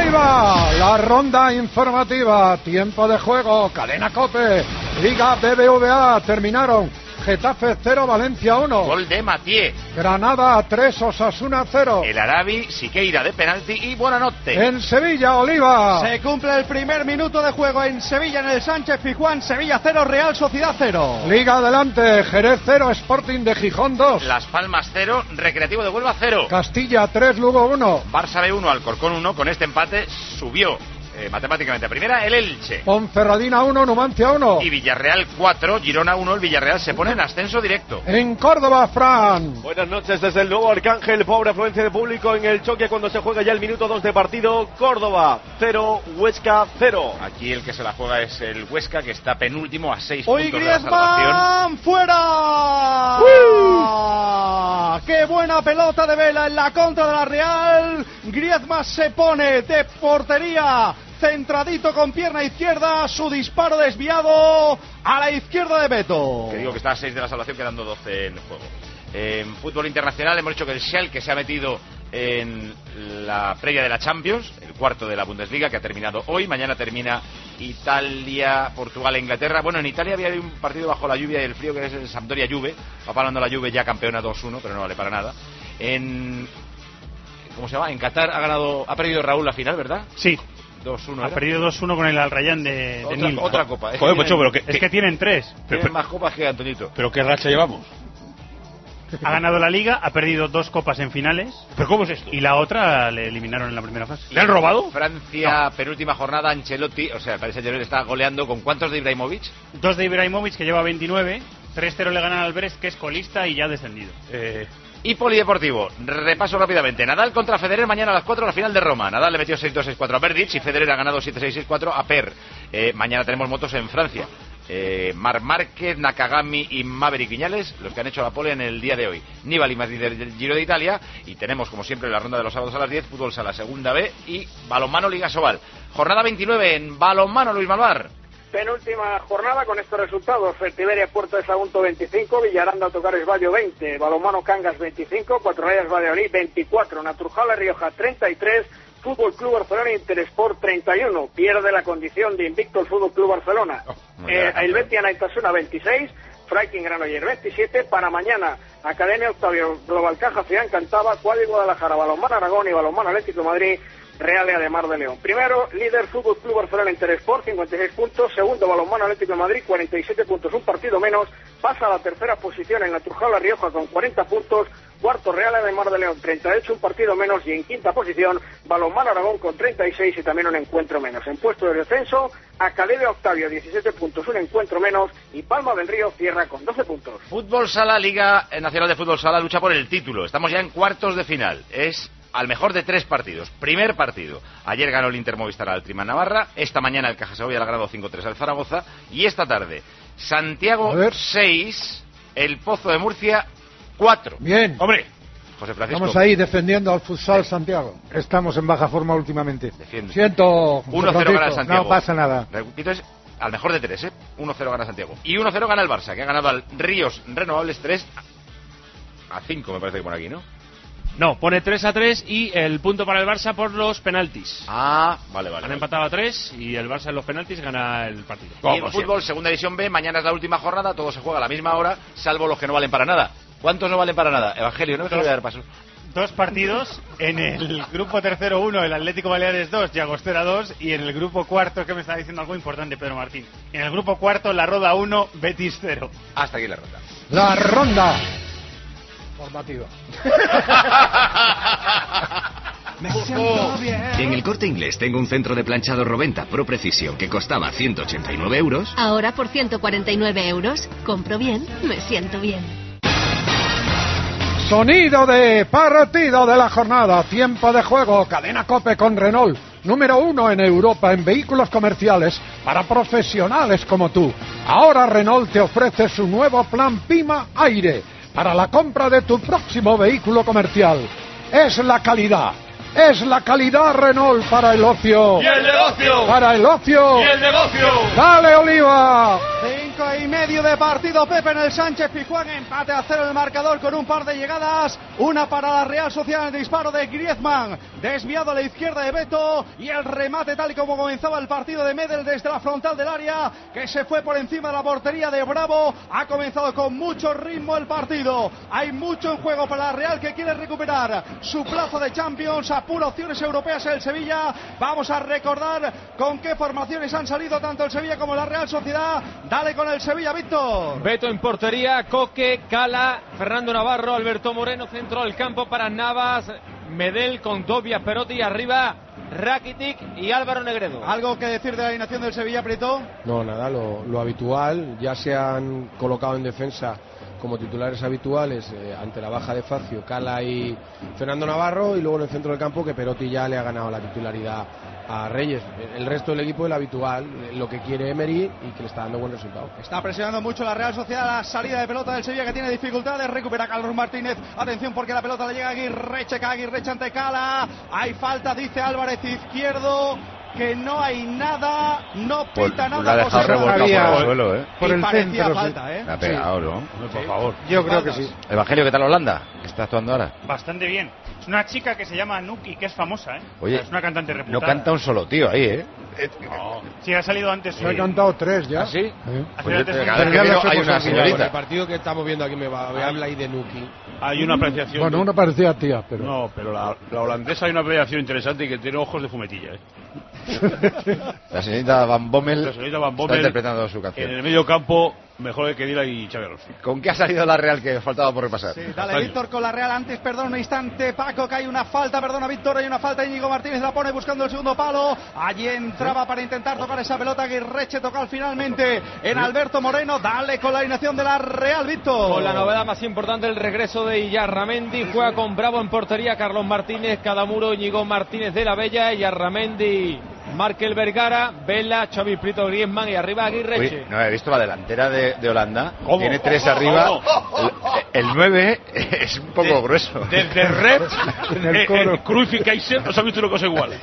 Oliva, la ronda informativa, tiempo de juego, Cadena COPE, Liga BBVA, terminaron Getafe 0, Valencia 1. Gol de Mathieu. Granada 3, Osasuna 0. El Arabi, Siqueira de penalti y Buonanotte. En Sevilla, Oliva. Se cumple el primer minuto de juego en Sevilla, en el Sánchez Pizjuán. Sevilla 0, Real Sociedad 0. Liga adelante, Jerez 0, Sporting de Gijón 2. Las Palmas 0, Recreativo de Huelva 0. Castilla 3, Lugo 1. Barça B1, Alcorcón 1. Con este empate subió matemáticamente a primera el Elche. Ponferradina 1, Numancia 1. Y Villarreal 4, Girona 1. El Villarreal se pone en ascenso directo. En Córdoba, Fran. Buenas noches desde el nuevo Arcángel. Pobre afluencia de público en el choque cuando se juega ya el minuto 2 de partido. Córdoba 0, Huesca 0. Aquí el que se la juega es el Huesca, que está penúltimo a 6 Hoy puntos de la salvación. Griezmann fuera. ¡Qué buena pelota de Vela en la contra de la Real! Griezmann se pone de portería, centradito con pierna izquierda, su disparo desviado a la izquierda de Beto. Que digo que está a 6 de la salvación, quedando 12 en juego. En fútbol internacional hemos dicho que el Schalke se ha metido en la previa de la Champions, el cuarto de la Bundesliga, que ha terminado hoy. Mañana termina Italia, Portugal e Inglaterra. Bueno, en Italia había un partido bajo la lluvia y el frío, que es el Sampdoria-Juve. Va parando la Juve, ya campeona 2-1, pero no vale para nada. ¿Cómo se llama? En Qatar ha perdido Raúl la final, ¿verdad? Sí. 2-1. Ha perdido 2-1 con el Al Rayyan de Nil. Otra copa. Joder, Pocho, pero es que tienen 3. Tienen más copas que Antonito. ¿Pero qué racha llevamos? Ha ganado la Liga, ha perdido 2 copas en finales. ¿Pero cómo es esto? Y la otra le eliminaron en la primera fase. ¿Le han robado? Francia, penúltima jornada, Ancelotti, o sea, el Paris Saint-Germain está goleando. ¿Con cuántos de Ibrahimovic? 2 de Ibrahimovic, que lleva 29. 3-0 le ganan al Brest, que es colista y ya ha descendido. Y polideportivo, repaso rápidamente. Nadal contra Federer mañana a las 4, la final de Roma. Nadal le metió 6-2, 6-4 a Berdych y Federer ha ganado 7-6, 6-4 a Per. Mañana tenemos motos en Francia. Marc Márquez, Nakagami y Maverick Viñales, los que han hecho la pole en el día de hoy. Nibali más líder del Giro de Italia. Y tenemos, como siempre, la ronda de los sábados a las 10, fútbol sala segunda B y balonmano Liga Sobal. Jornada 29 en balonmano, Luis Malvar. Penúltima jornada con estos resultados: Fertiberia Puerto de Sagunto 25, Villaranda Tocares Bayo 20, Balonmano Cangas 25, Cuatro Rayas Valladolid 24, Naturjala Rioja 33, Fútbol Club Barcelona Interesport 31. Pierde la condición de invicto el Fútbol Club Barcelona. Helvetia Naitasuna 26, Fraiking Granollers 27. Para mañana, Academia Octavio Global Caja Ciudad Cantaba, Cuadri Guadalajara, Balonmano Aragón y Balonmano Atlético de Madrid, Real de Mar de León. Primero, líder Fútbol Club Barcelona Interesport, 56 puntos. Segundo, Balonmano Atlético de Madrid, 47 puntos, un partido menos. Pasa a la tercera posición en la Naturjala Rioja con 40 puntos. Cuarto, Real de Mar de León, 38, un partido menos. Y en quinta posición, Balonmano Aragón con 36 y también un encuentro menos. En puesto de descenso, Academia Octavio, 17 puntos, un encuentro menos. Y Palma del Río cierra con 12 puntos. Fútbol Sala, Liga Nacional de Fútbol Sala, lucha por el título. Estamos ya en cuartos de final. Es al mejor de 3 partidos. Primer partido. Ayer ganó el Inter Movistar al Trimán Navarra. Esta mañana el Caja Segovia le ha ganado 5-3 al Zaragoza. Y esta tarde, Santiago 6, el Pozo de Murcia 4. Bien. Hombre, José Francisco. Estamos ahí defendiendo al futsal Santiago. Estamos en baja forma últimamente. Defiende. Siento. 1-0 gana Santiago. No pasa nada. Repito, es al mejor de 3, 1-0 gana Santiago. Y 1-0 gana el Barça, que ha ganado al Ríos Renovables 3-5, me parece que por aquí, ¿no? No, pone 3-3 y el punto para el Barça por los penaltis. Ah, vale. Han empatado a 3 y el Barça en los penaltis gana el partido. Y en fútbol, segunda división B, mañana es la última jornada, todo se juega a la misma hora, salvo los que no valen para nada. ¿Cuántos no valen para nada? Evangelio, no me voy a dar paso. 2 partidos, en el grupo tercero 1, el Atlético Baleares 2, Llagostera 2, y en el grupo cuarto, que me está diciendo algo importante Pedro Martín, en el grupo cuarto, La Roda 1, Betis 0. Hasta aquí la ronda. La ronda formativa. En el Corte Inglés tengo un centro de planchado Roventa Pro Precisión que costaba 189 euros. Ahora por 149 euros. Compro bien, me siento bien. Sonido de partido de la jornada. Tiempo de juego. Cadena COPE con Renault. Número 1 en Europa en vehículos comerciales para profesionales como tú. Ahora Renault te ofrece su nuevo plan Pima Aire para la compra de tu próximo vehículo comercial. Es la calidad Renault para el ocio. ¡Y el negocio! Para el ocio. ¡Y el negocio! ¡Dale, Oliva! 5:30 de partido, Pepe, en el Sánchez Pizjuán, empate a 0 el marcador con un par de llegadas, una para la Real Sociedad, el disparo de Griezmann, desviado a la izquierda de Beto, y el remate tal y como comenzaba el partido de Medel desde la frontal del área, que se fue por encima de la portería de Bravo. Ha comenzado con mucho ritmo el partido, hay mucho en juego para la Real, que quiere recuperar su plaza de Champions, apura opciones europeas el Sevilla. Vamos a recordar con qué formaciones han salido tanto el Sevilla como la Real Sociedad. Dale con el Sevilla, Víctor. Beto en portería, Coque, Cala, Fernando Navarro, Alberto Moreno, centro del campo para Navas, Medel con Dobia, Perotti, y arriba Rakitic y Álvaro Negredo. ¿Algo que decir de la alineación del Sevilla, Prieto? No, nada, lo habitual. Ya se han colocado en defensa como titulares habituales ante la baja de Facio, Cala y Fernando Navarro, y luego en el centro del campo que Perotti ya le ha ganado la titularidad a Reyes. El resto del equipo es el habitual, lo que quiere Emery y que le está dando buen resultado. Está presionando mucho la Real Sociedad, la salida de pelota del Sevilla, que tiene dificultades. Recupera Carlos Martínez, atención porque la pelota le llega a Aguirreche, cae Aguirreche ante Cala. Hay falta, dice Álvarez Izquierdo, que no hay nada, no pita nada. La ha dejado revolcado por el suelo, Por el parecía centro, falta, La ha pegado, ¿no? Por favor. Yo creo que sí. Evangelio, ¿qué tal Holanda? ¿Qué está actuando ahora? Bastante bien. Es una chica que se llama Nuki, que es famosa, ¿eh? Oye, es una cantante no reputada. canta un solo tío ahí, ¿eh? No. Sí, ha salido antes. Se ha cantado 3 ya. ¿Ah, sí? Ha Pues salido yo- antes cada vez que Ya veo las hay hemos una olvidado. El señorita. partido que estamos viendo aquí me habla ahí de Nuki. Hay una apreciación. Bueno, una parecía tía, pero... No, pero la holandesa hay una apreciación interesante y que tiene ojos de fumetilla. La señorita Van Bommel, La señorita Van está Bommel interpretando su en canción. el medio campo, mejor que Kedira y Xabi Alonso. ¿Con qué ha salido la Real que faltaba por repasar? Sí, dale Víctor con la Real antes, perdón, un instante, Paco, que hay una falta, perdona Víctor, hay una falta, Íñigo Martínez la pone buscando el segundo palo, allí entraba para intentar tocar esa pelota, Aguirreche toca finalmente en Alberto Moreno. Dale con la alineación de la Real, Víctor. Con la novedad más importante, el regreso de Iyarramendi, juega con Bravo en portería, Carlos Martínez, Cadamuro, Íñigo Martínez de la Bella, Iyarramendi, Markel Vergara, Vela, Xavi Prieto, Griezmann y arriba Aguirreche. Uy, no he visto la delantera de Holanda. ¿Cómo? Tiene 3 ¿Cómo? arriba. ¿Cómo? El 9 es un poco grueso. Desde Red, el coro. Cruyff y Kaiser, no se ha visto una cosa igual.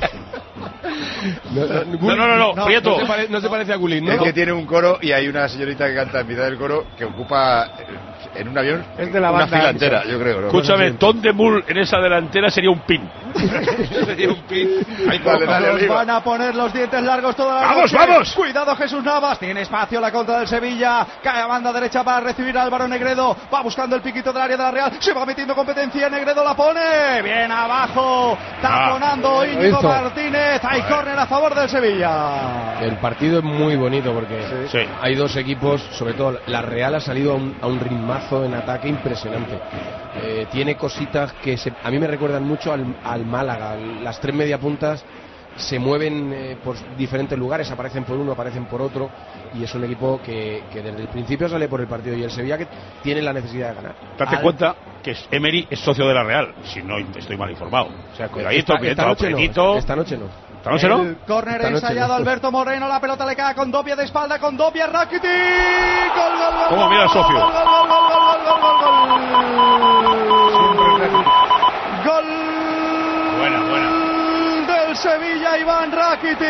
No, Prieto. No se parece a Gullit, ¿no? Es que tiene un coro y hay una señorita que canta en mitad del coro que ocupa en un avión Es de la una banda fila ancha. entera, yo creo, ¿no? Escúchame, Tom de Mul en esa delantera sería un pin. Sería un pin. Dale, Oliva. Nos van a poner los dientes largos toda la ¡Vamos, noche. vamos! Cuidado Jesús Navas, tiene espacio la contra del Sevilla, cae a banda derecha para recibir a Álvaro Negredo, va buscando el piquito del área de la Real, se va metiendo competencia, Negredo la pone, bien abajo, taponando Íñigo hizo. Martínez, hay córner a favor del Sevilla. El partido es muy bonito porque Sí. hay dos equipos, sobre todo la Real ha salido a un ritmazo en ataque impresionante. Tiene cositas que a mí me recuerdan mucho al Málaga. Las 3 mediapuntas se mueven por diferentes lugares, aparecen por uno, aparecen por otro, y es un equipo que desde el principio sale por el partido, y el Sevilla que tiene la necesidad de ganar. Date cuenta que Emery es socio de la Real, si no estoy mal informado. O sea, cuidadito, esta noche no, esta noche no. ¿Esta noche no? El córner Esta noche ensayado no. Alberto Moreno, la pelota le cae con Dobia de espalda, con Dobia, Rakitic, gol, gol, gol, ¿Cómo gol, mira el socio? gol, gol, gol, gol, gol, gol, gol. Gol del Sevilla, Iván Rakitic.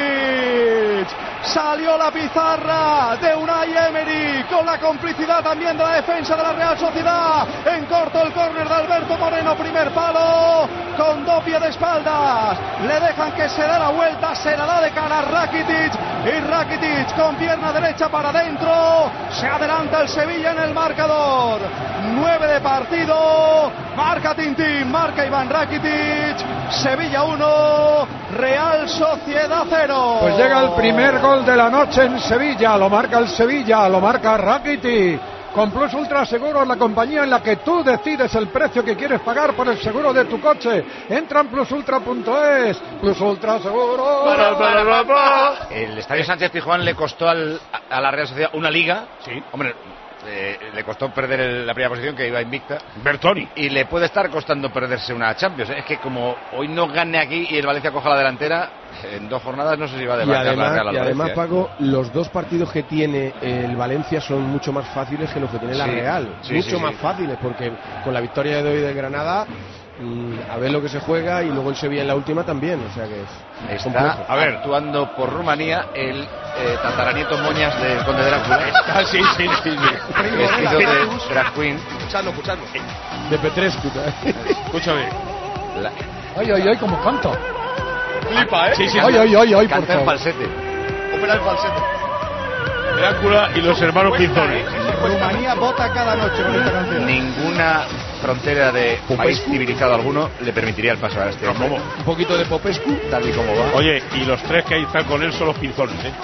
Salió la pizarra de Unai Emery con la complicidad también de la defensa de la Real Sociedad. En corto el córner de Alberto Moreno, primer palo, con Dobia de espaldas. Le dejan que se dé la vuelta, se la da de cara a Rakitic, y Rakitic con pierna derecha para adentro. Se adelanta el Sevilla en el marcador. 9 de partido, marca Tintín, marca Iván Rakitic. Sevilla 1, Real Sociedad 0. Pues llega el primer gol de la noche en Sevilla, lo marca el Sevilla, lo marca Rakitic. Con Plus Ultra Seguros, la compañía en la que tú decides el precio que quieres pagar por el seguro de tu coche. Entra en plusultra.es. Plus Ultra Seguros. El Estadio Sánchez Pizjuán le costó a la Real Sociedad una liga. Sí. Hombre, le costó perder la primera posición, que iba invicta. Bertoni. Y le puede estar costando perderse una Champions. Es que como hoy no gane aquí y el Valencia coja la delantera, en 2 jornadas no sé si va a Y demarcar la Real además, al y además, Valencia. Paco, los dos partidos que tiene el Valencia son mucho más fáciles que los que tiene la Sí, Real. sí, Mucho sí, más sí. fáciles, porque con la victoria de hoy de Granada a ver lo que se juega, y luego el Sevilla en la última también, o sea que es está actuando por Rumanía el tataranieto Moñas del Conde de Drácula. Sí. Vestido de drag queen. Escuchadlo. de Petrescu. Escúchame. Ay, como canta. Flipa, ¿eh? Sí. Ay, por Canta en favor. falsete. Opera el falsete. Drácula y los hermanos Pinzones. Rumanía vota cada noche con esta canción. Ninguna frontera de país civilizado alguno le permitiría el paso a este hombre. ¿Cómo? Un poquito de Popescu. Tal y como va. Oye, y los tres que ahí están con él son los Pinzones, ¿eh?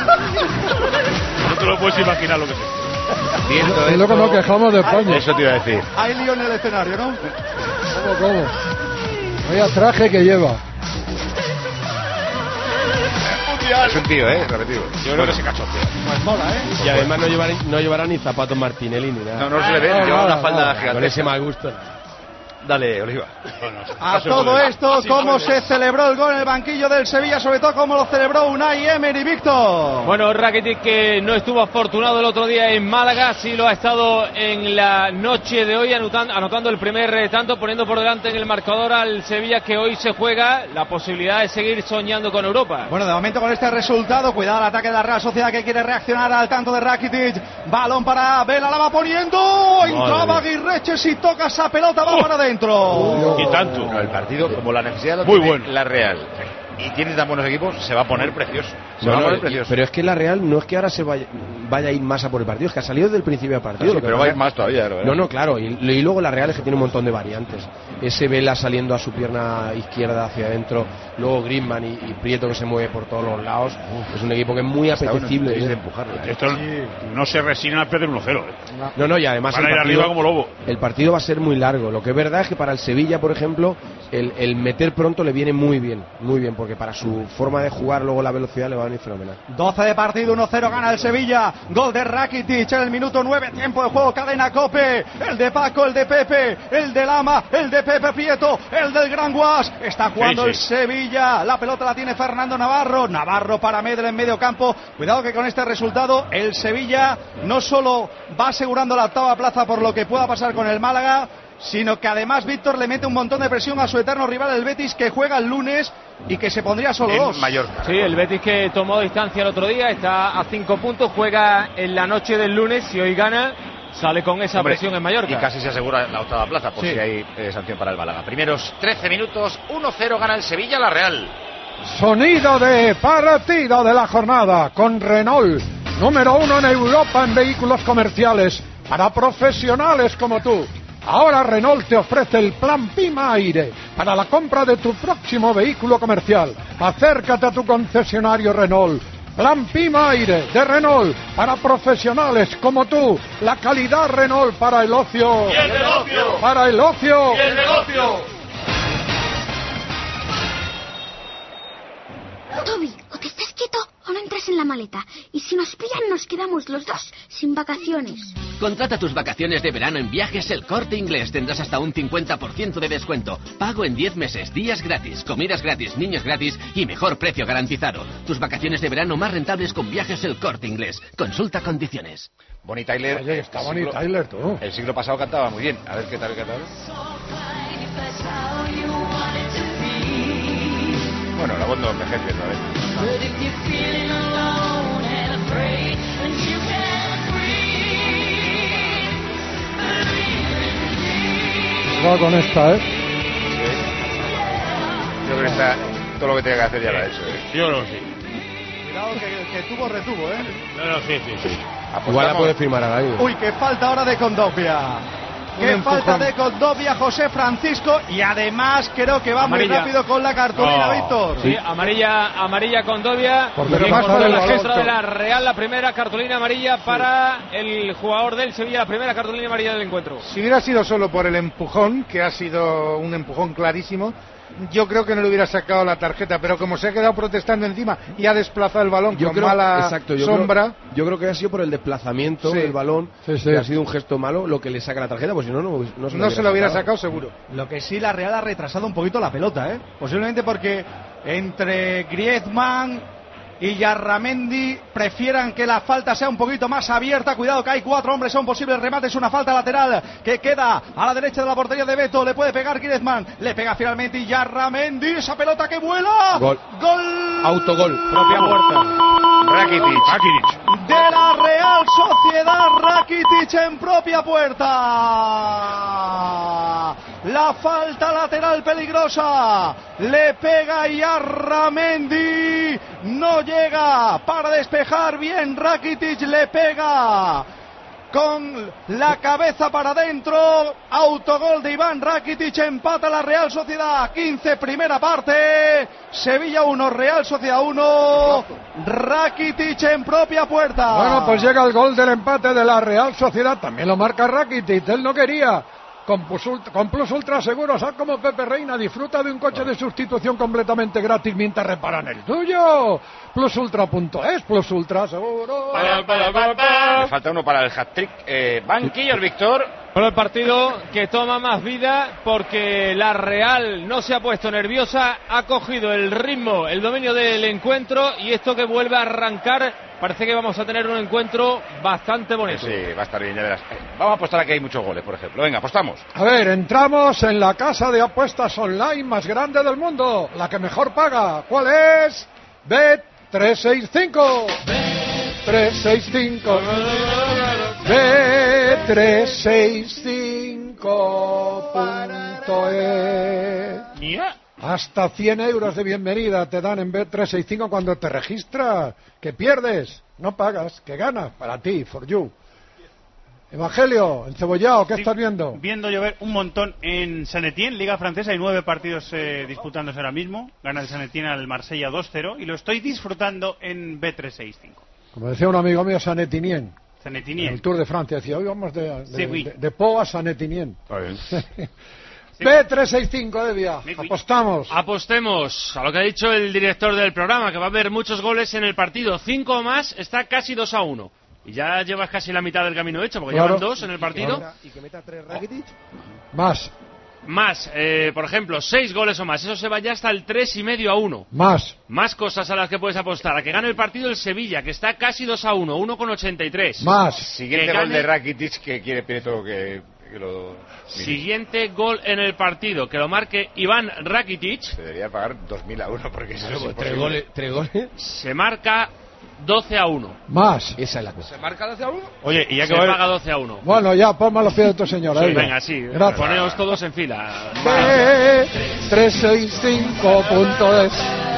No te lo puedes imaginar lo que es. Viendo Y luego esto- nos quejamos de España. Eso te iba a decir. Hay lío en el escenario, ¿no? ¿Cómo? Vaya traje que lleva. Es un tío, repetido. Yo creo que se cachondea. Pues mola, ¿eh? Y además no llevará ni zapatos Martinelli ni nada. No se le ve, lleva una falda Con gigante. ese mal gusto. Dale, Oliva. A todo esto, ¿cómo se celebró el gol en el banquillo del Sevilla? Sobre todo, ¿cómo lo celebró Unai Emery, Víctor? Bueno, Rakitic, que no estuvo afortunado el otro día en Málaga, sí lo ha estado en la noche de hoy, anotando el primer tanto, poniendo por delante en el marcador al Sevilla, que hoy se juega la posibilidad de seguir soñando con Europa. Bueno, de momento con este resultado, cuidado al ataque de la Real Sociedad, que quiere reaccionar al tanto de Rakitic. Balón para Vela, la va poniendo. Entraba Aguirreche, si toca esa pelota va para adentro. Y tanto. No, el partido, como la necesidad lo Muy tiene bueno. la Real, y tiene tan buenos equipos, se va a poner precioso. Se No, va a no, poner precioso. pero es que la Real no es que ahora se vaya a ir más a por el partido, es que ha salido desde el principio del partido. Sí, Lo que pero pasa- va a ir más todavía, ¿verdad? No, claro, y luego la Real es que tiene un montón de variantes. Ese Vela saliendo a su pierna izquierda hacia adentro, luego Griezmann y Prieto, que se mueve por todos los lados. Es un equipo que es muy apetecible. Es de empujarlo. Esto no se resignan a perder 1-0. No, y además Van a ir arriba como lobo. el partido va a ser muy largo. Lo que es verdad es que para el Sevilla, por ejemplo, el meter pronto le viene muy bien, porque para su forma de jugar luego la velocidad le va a venir fenomenal. 12 de partido, 1-0 gana el Sevilla. Gol de Rakitic en el minuto 9, tiempo de juego, cadena Cope. El de Paco, el de Pepe, el de Lama, el de Pepe Prieto, el del Gran Guas. Está jugando el Sevilla. La pelota la tiene Fernando Navarro. Navarro para Medel en medio campo. Cuidado que con este resultado el Sevilla no solo va asegurando la octava plaza por lo que pueda pasar con el Málaga, sino que además Víctor le mete un montón de presión a su eterno rival el Betis, que juega el lunes y que se pondría solo En dos. Mallorca. Sí, el Betis, que tomó distancia el otro día, está a 5 puntos, juega en la noche del lunes, si hoy gana, sale con esa Hombre, presión en Mallorca. Y casi se asegura la octava plaza, por si hay sanción para el Málaga. Primeros 13 minutos, 1-0 gana el Sevilla, la Real. Sonido de partido de la jornada con Renault, número 1 en Europa en vehículos comerciales para profesionales como tú. Ahora Renault te ofrece el plan Pima Aire para la compra de tu próximo vehículo comercial. Acércate a tu concesionario Renault. Plan Pima Aire de Renault para profesionales como tú. La calidad Renault para el ocio. ¡Y el negocio! Para el ocio. ¡Y el negocio! Toby, o te estás quieto o no entras en la maleta. Y si nos pillan, nos quedamos los dos sin vacaciones. Contrata tus vacaciones de verano en Viajes El Corte Inglés. Tendrás hasta un 50% de descuento. Pago en 10 meses, días gratis, comidas gratis, niños gratis y mejor precio garantizado. Tus vacaciones de verano más rentables con Viajes El Corte Inglés. Consulta condiciones. Bonnie Tyler. Oye, está Bonnie Tyler, tú. El siglo pasado cantaba muy bien. A ver qué tal cantaba. Bueno, la voz no envejece otra vez. Va con esta, Sí. Yo creo que está todo lo que tenía que hacer ya lo ha hecho. Yo no sé. Cuidado que tuvo retuvo, ¿eh? No, sí. Igual la puede firmar a alguien. Uy, qué falta ahora de Condovia. Qué falta de Condovia, José Francisco. Y además creo que va Amarilla. muy rápido con la cartulina, No. Víctor. Sí, amarilla con Dovia. Porque Pero no más pasa por del la balón, gestra de Víctor. la Real, la primera cartulina amarilla para el jugador del Sevilla, la primera cartulina amarilla del encuentro. Si hubiera sido solo por el empujón, que ha sido un empujón clarísimo, yo creo que no le hubiera sacado la tarjeta, pero como se ha quedado protestando encima y ha desplazado el balón con mala sombra. Yo creo que ha sido por el desplazamiento Sí. del balón, Sí. que ha sido un gesto malo lo que le saca la tarjeta, pues si no, No se lo hubiera sacado seguro. Lo que sí, la Real ha retrasado un poquito la pelota, ¿eh? Posiblemente porque entre Griezmann y Yarramendi prefieran que la falta sea un poquito más abierta. Cuidado que hay 4 hombres, son posibles remates, una falta lateral que queda a la derecha de la portería de Beto. Le puede pegar Griezmann, le pega finalmente y Yarramendi, esa pelota que vuela. Gol. Autogol. Propia puerta. Rakitic. De la Real Sociedad, Rakitic en propia puerta. La falta lateral peligrosa. Le pega Yarramendi. No llega para despejar bien. Rakitic le pega con la cabeza para adentro. Autogol de Iván Rakitic. Empata la Real Sociedad. 15 primera parte. Sevilla 1, Real Sociedad 1. Rakitic en propia puerta. Bueno, pues llega el gol del empate de la Real Sociedad. También lo marca Rakitic. Él no quería. Con Plus Ultra Seguros, haz como Pepe Reina, disfruta de un coche de sustitución completamente gratis mientras reparan el tuyo. Plusultra.es, Plus Ultra Seguro. Me falta uno para el hat-trick. Banquillos, Víctor. Bueno, el partido que toma más vida porque la Real no se ha puesto nerviosa, ha cogido el ritmo, el dominio del encuentro y esto que vuelve a arrancar. Parece que vamos a tener un encuentro bastante bonito. Sí, va a estar bien, ya verás. Vamos a apostar a que hay muchos goles, por ejemplo. Venga, apostamos. A ver, entramos en la casa de apuestas online más grande del mundo, la que mejor paga. ¿Cuál es? Bet365. Bet365. Bet365.es. Hasta 100 euros de bienvenida te dan en Bet365 cuando te registras. ¿Que pierdes? No pagas. ¿Que ganas? Para ti, for you. Evangelio, encebollado, ¿qué estás viendo? Viendo llover un montón en San Etienne, Liga Francesa. Hay 9 partidos disputándose ahora mismo. Gana el San Etienne al Marsella 2-0 y lo estoy disfrutando en Bet365. Como decía un amigo mío, San Etienne. San Etienne. En el Tour de Francia decía, hoy vamos sí, de Pau a San Etienne. B365, Evia, apostemos a lo que ha dicho el director del programa, que va a haber muchos goles en el partido, 5 o más, está casi 2-1 y ya llevas casi la mitad del camino hecho, porque llevan 2 en el partido. ¿Y que meta 3 Rakitic? Más, por ejemplo, 6 goles o más, eso se va ya hasta el 3,5-1. Más cosas a las que puedes apostar, a que gane el partido el Sevilla, que está casi 2-1, 1,83. Más. Siguiente gol de Rakitic, que quiere Prieto que lo... Siguiente gol en el partido, que lo marque Iván Rakitic. Se debería pagar 2.000 a 1 porque eso es tres goles. Se marca 12-1. Más. Esa es la cosa. ¿Se marca 12-1? Oye, y ya que se paga 12-1. Bueno, ya, ponme los pies de tu señora. Sí, venga, sí. Gracias. Poneos todos en fila. 365.es.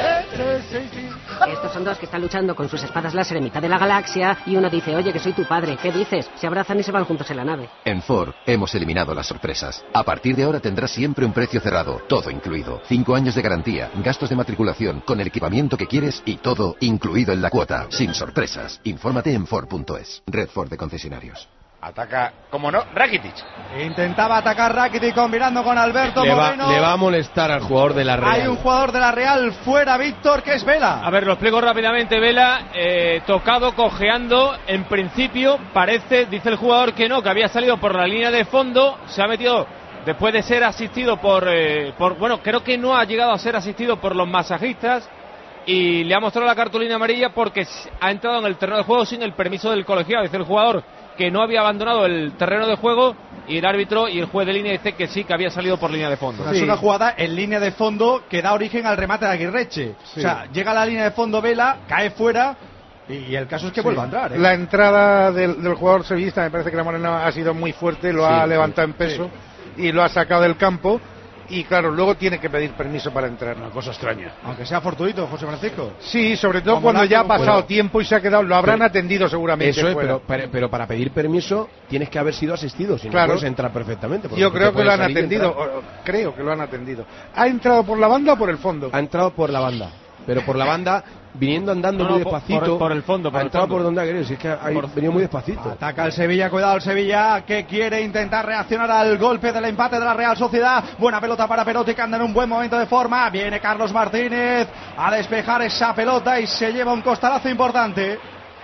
Estos son dos que están luchando con sus espadas láser en mitad de la galaxia y uno dice, oye, que soy tu padre, ¿qué dices? Se abrazan y se van juntos en la nave. En Ford hemos eliminado las sorpresas. A partir de ahora tendrás siempre un precio cerrado, todo incluido. 5 años de garantía, gastos de matriculación, con el equipamiento que quieres y todo incluido en la cuota, sin sorpresas. Infórmate en Ford.es. Red Ford de concesionarios. Ataca, como no, Rakitic. Intentaba atacar Rakitic combinando con Alberto Moreno. Le va a molestar al jugador de la Real. Hay un jugador de la Real fuera, Víctor, que es Vela. A ver, lo explico rápidamente. Vela, tocado, cojeando. En principio parece, dice el jugador, que no, que había salido por la línea de fondo. Se ha metido después de ser asistido por bueno, creo que no ha llegado a ser asistido por los masajistas. Y le ha mostrado la cartulina amarilla porque ha entrado en el terreno de juego sin el permiso del colegiado. Dice el jugador que no había abandonado el terreno de juego y el árbitro y el juez de línea dice que sí, que había salido por línea de fondo. Es una jugada en línea de fondo que da origen al remate de Aguirreche. Sí. O sea, llega a la línea de fondo Vela, cae fuera y el caso es que vuelva a entrar. La entrada del jugador sevillista, me parece que la Moreno ha sido muy fuerte, lo ha levantado en peso y lo ha sacado del campo. Y claro, luego tiene que pedir permiso para entrar. Una cosa extraña. Aunque sea fortuito, José Francisco. Sí, sobre todo cuando ya ha pasado tiempo y se ha quedado, lo habrán atendido seguramente. Eso es, pero para pedir permiso tienes que haber sido asistido, si no puedes entrar perfectamente. Yo creo que lo han atendido, creo que lo han atendido. ¿Ha entrado por la banda o por el fondo? Ha entrado por la banda, pero por la banda, viniendo andando muy despacito. Por el fondo. Ha entrado por donde ha querido, si es que ha venido muy despacito. Ataca el Sevilla, cuidado el Sevilla, que quiere intentar reaccionar al golpe del empate de la Real Sociedad. Buena pelota para Perotti, que anda en un buen momento de forma. Viene Carlos Martínez a despejar esa pelota y se lleva un costalazo importante.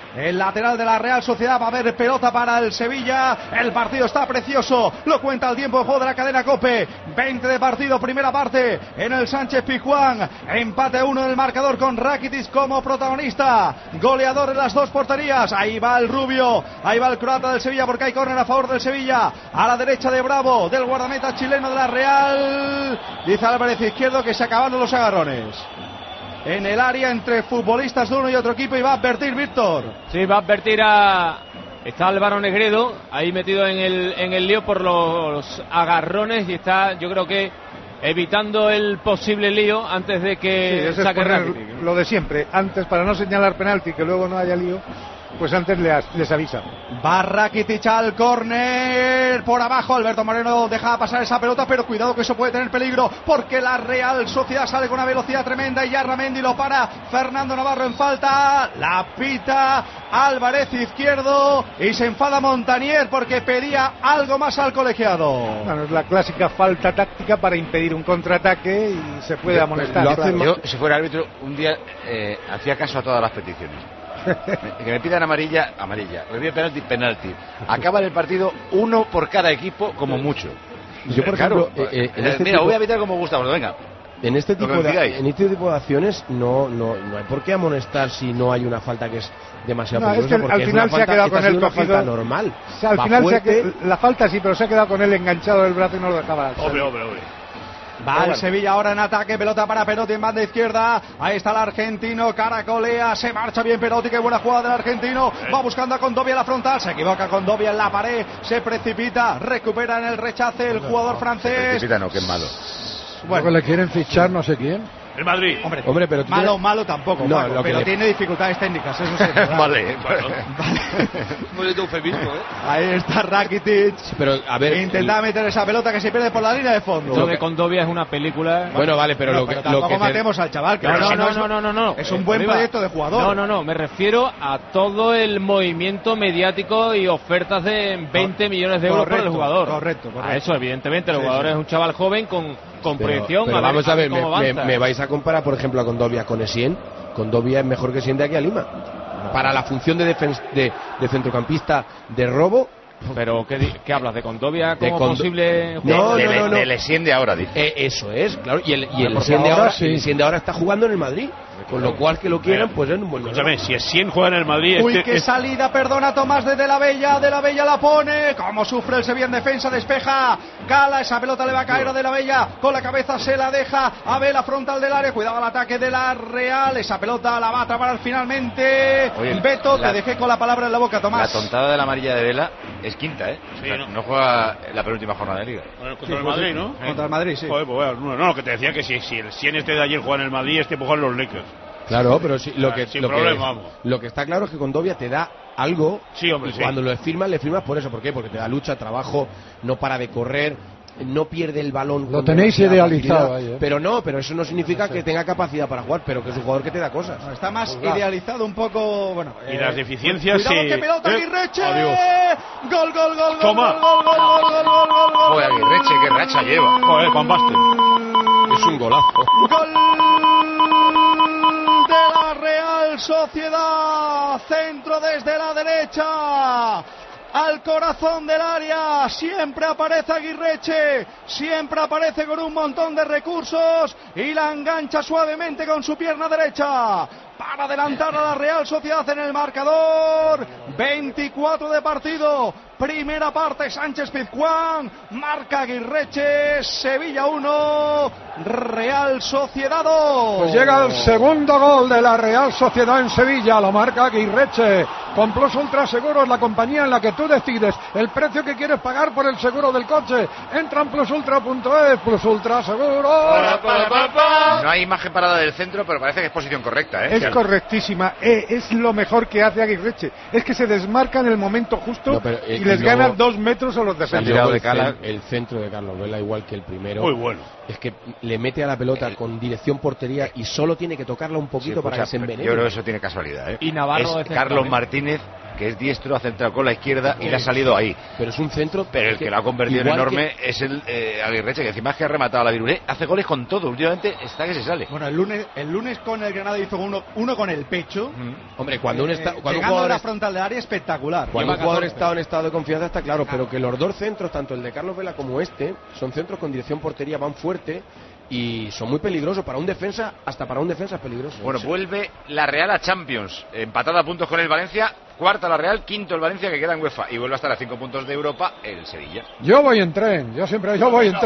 el lateral de la Real Sociedad. Va a haber pelota para el Sevilla. El partido está precioso. Lo cuenta el tiempo de juego de la cadena COPE. 20 de partido, primera parte en el Sánchez Pizjuán. Empate 1 en el marcador con Rakitic como protagonista. Goleador en las dos porterías. Ahí va el rubio. Ahí va el croata del Sevilla porque hay córner a favor del Sevilla. A la derecha de Bravo, del guardameta chileno de la Real. Dice Álvarez Izquierdo que se acabaron los agarrones en el área entre futbolistas de uno y otro equipo, y va a advertir Víctor. Sí, va a advertir está Álvaro Negredo ahí metido en el lío por los agarrones, y está, yo creo que evitando el posible lío antes de que saque Rakitic. Lo de siempre, antes, para no señalar penalti, que luego no haya lío, pues antes les avisa. Va Rakitic al córner por abajo. Alberto Moreno deja pasar esa pelota, pero cuidado que eso puede tener peligro, porque la Real Sociedad sale con una velocidad tremenda y Yarramendi lo para. Fernando Navarro en falta, la pita Álvarez Izquierdo y se enfada Montanier porque pedía algo más al colegiado. Bueno, es la clásica falta táctica para impedir un contraataque y se puede amonestar. Yo, si fuera árbitro, un día hacía caso a todas las peticiones. Que me pidan amarilla, me pidan penalti. Acaba el partido uno por cada equipo como mucho. Yo, por ejemplo, mira, voy a evitar como Gustavo, venga. En este tipo de acciones no hay por qué amonestar si no hay una falta que es demasiado peligrosa, es que al final se ha quedado con él cogido. Falta normal. O sea, al final la falta sí, pero se ha quedado con él enganchado del brazo y no lo dejaba. Hombre. Va el Sevilla ahora en ataque, pelota para Perotti en banda izquierda. Ahí está el argentino, caracolea, se marcha bien Perotti, qué buena jugada del argentino. Va buscando a Condovia en la frontal, se equivoca Condovia en la pared, se precipita, recupera en el rechace el jugador francés. Se precipita, no, que es malo. Bueno, le quieren fichar no sé quién. El Madrid. Hombre, pero malo tampoco, no, Paco, pero tiene dificultades técnicas, eso sí. Vale. Muy de eufemismo, Ahí está Rakitic. Pero a ver, intenta meter esa pelota que se pierde por la línea de fondo. Lo de Condovia es una película. Bueno, vale, pero tampoco matemos al chaval. Que no. Es un buen proyecto de jugador. No. Me refiero a todo el movimiento mediático y ofertas de 20 millones de euros por el jugador. Correcto. A eso, evidentemente, el jugador es un chaval joven con proyección. Pero vamos a ver, me vais a comparar, por ejemplo, a Condovia con Essien. Condovia es mejor que Essien de aquí a Lima. Para la función de centrocampista de robo. Pero ¿qué hablas? ¿De Condovia como posible jugador? De Essien de ahora, dice. Eso es, claro. Y el Essien de ahora está jugando en el Madrid. Con lo cual, que lo quieran, pues es un buen. Escúchame, si Essien juega en el Madrid. Uy, qué salida, perdona Tomás de la Bella. De la Bella la pone. Como sufre el Sevilla en defensa, despeja. Cala, esa pelota le va a caer a de la Bella. Con la cabeza se la deja a Vela, frontal del área. Cuidado al ataque de la Real. Esa pelota la va a atrapar finalmente. Oye, Beto, te dejé con la palabra en la boca, Tomás. La tontada de la amarilla de Vela es quinta, ¿eh? Sí, no juega la penúltima jornada de Liga. Bueno, contra el Madrid, ¿no? Contra el Madrid, sí. Joder, pues, no, que te decía que si el Essien este de ayer juega en el Madrid, este puede jugar en los Lakers. Claro, pero sí, lo que está claro es que Condovia te da algo, sí, hombre, y cuando le firmas por eso. ¿Por qué? Porque te da lucha, trabajo, no para de correr, no pierde el balón. Lo tenéis idealizado ahí, pero eso no significa que tenga capacidad para jugar, pero que es un jugador que te da cosas. No, está más idealizado un poco, bueno. Y las deficiencias, cuidado, que pelota Aguirreche. Gol. Toma. Joder, Aguirreche, qué racha lleva. Joder, Van Basten. Es un golazo. Gol de la Real Sociedad, centro desde la derecha al corazón del área, siempre aparece Aguirreche, siempre aparece con un montón de recursos y la engancha suavemente con su pierna derecha para adelantar a la Real Sociedad en el marcador. 24 de partido, primera parte, Sánchez Pizjuán, marca Aguirreche, Sevilla 1, Real Sociedad 2. Pues llega el segundo gol de la Real Sociedad en Sevilla, lo marca Aguirreche. Con Plus Ultra Seguros, la compañía en la que tú decides el precio que quieres pagar por el seguro del coche. Entra en plusultra.es, Plus Ultra Seguros. No hay imagen parada del centro, pero parece que es posición correcta, ¿eh? Es correctísima, es lo mejor que hace Aguirreche. Es que se desmarca en el momento justo y les gana 2 metros a los defensores. El centro de Carlos Vela, igual que el primero. Muy bueno. Es que le mete a la pelota con dirección portería y solo tiene que tocarla un poquito para que se envenene. Yo creo que eso tiene casualidad, ¿eh? Y Navarro es Carlos Martín Martínez, que es diestro, ha centrado con la izquierda y le ha salido ahí. Pero es un centro... Pero el que lo ha convertido en enorme es el Aguirreche, que encima es que ha rematado a la Virulé. Hace goles con todo, últimamente está que se sale. Bueno, el lunes con el Granada hizo uno con el pecho. Hombre, cuando un jugador a la frontal del área, espectacular. Cuando un jugador está en estado de confianza está claro, pero que los dos centros, tanto el de Carlos Vela como son centros con dirección portería, van fuerte y son muy peligrosos para un defensa, hasta para un defensa es peligroso. Bueno, vuelve la Real a Champions, empatada a puntos con el Valencia, cuarta la Real, quinto el Valencia, que queda en UEFA, y vuelve a estar a 5 puntos de Europa el Sevilla. Yo voy en tren, yo voy en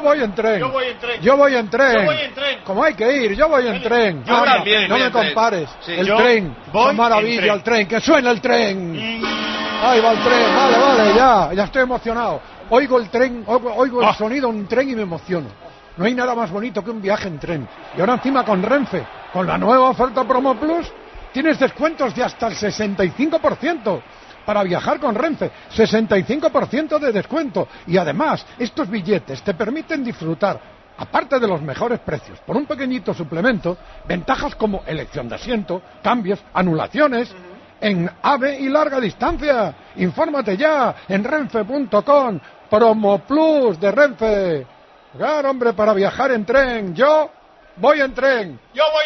tren. Como hay que ir, yo voy en tren. Yo también. No me compares. Sí, el tren, qué maravilla el tren, que suena el tren. Ahí va el tren, vale, ya estoy emocionado. Oigo el tren, oigo el sonido de un tren y me emociono. No hay nada más bonito que un viaje en tren. Y ahora encima con Renfe, con la nueva oferta Promo Plus, tienes descuentos de hasta el 65% para viajar con Renfe. 65% de descuento. Y además, estos billetes te permiten disfrutar, aparte de los mejores precios, por un pequeñito suplemento, ventajas como elección de asiento, cambios, anulaciones, en AVE y larga distancia. Infórmate ya en renfe.com. Promo Plus de Renfe. Claro, hombre, para viajar en tren. Yo voy en tren.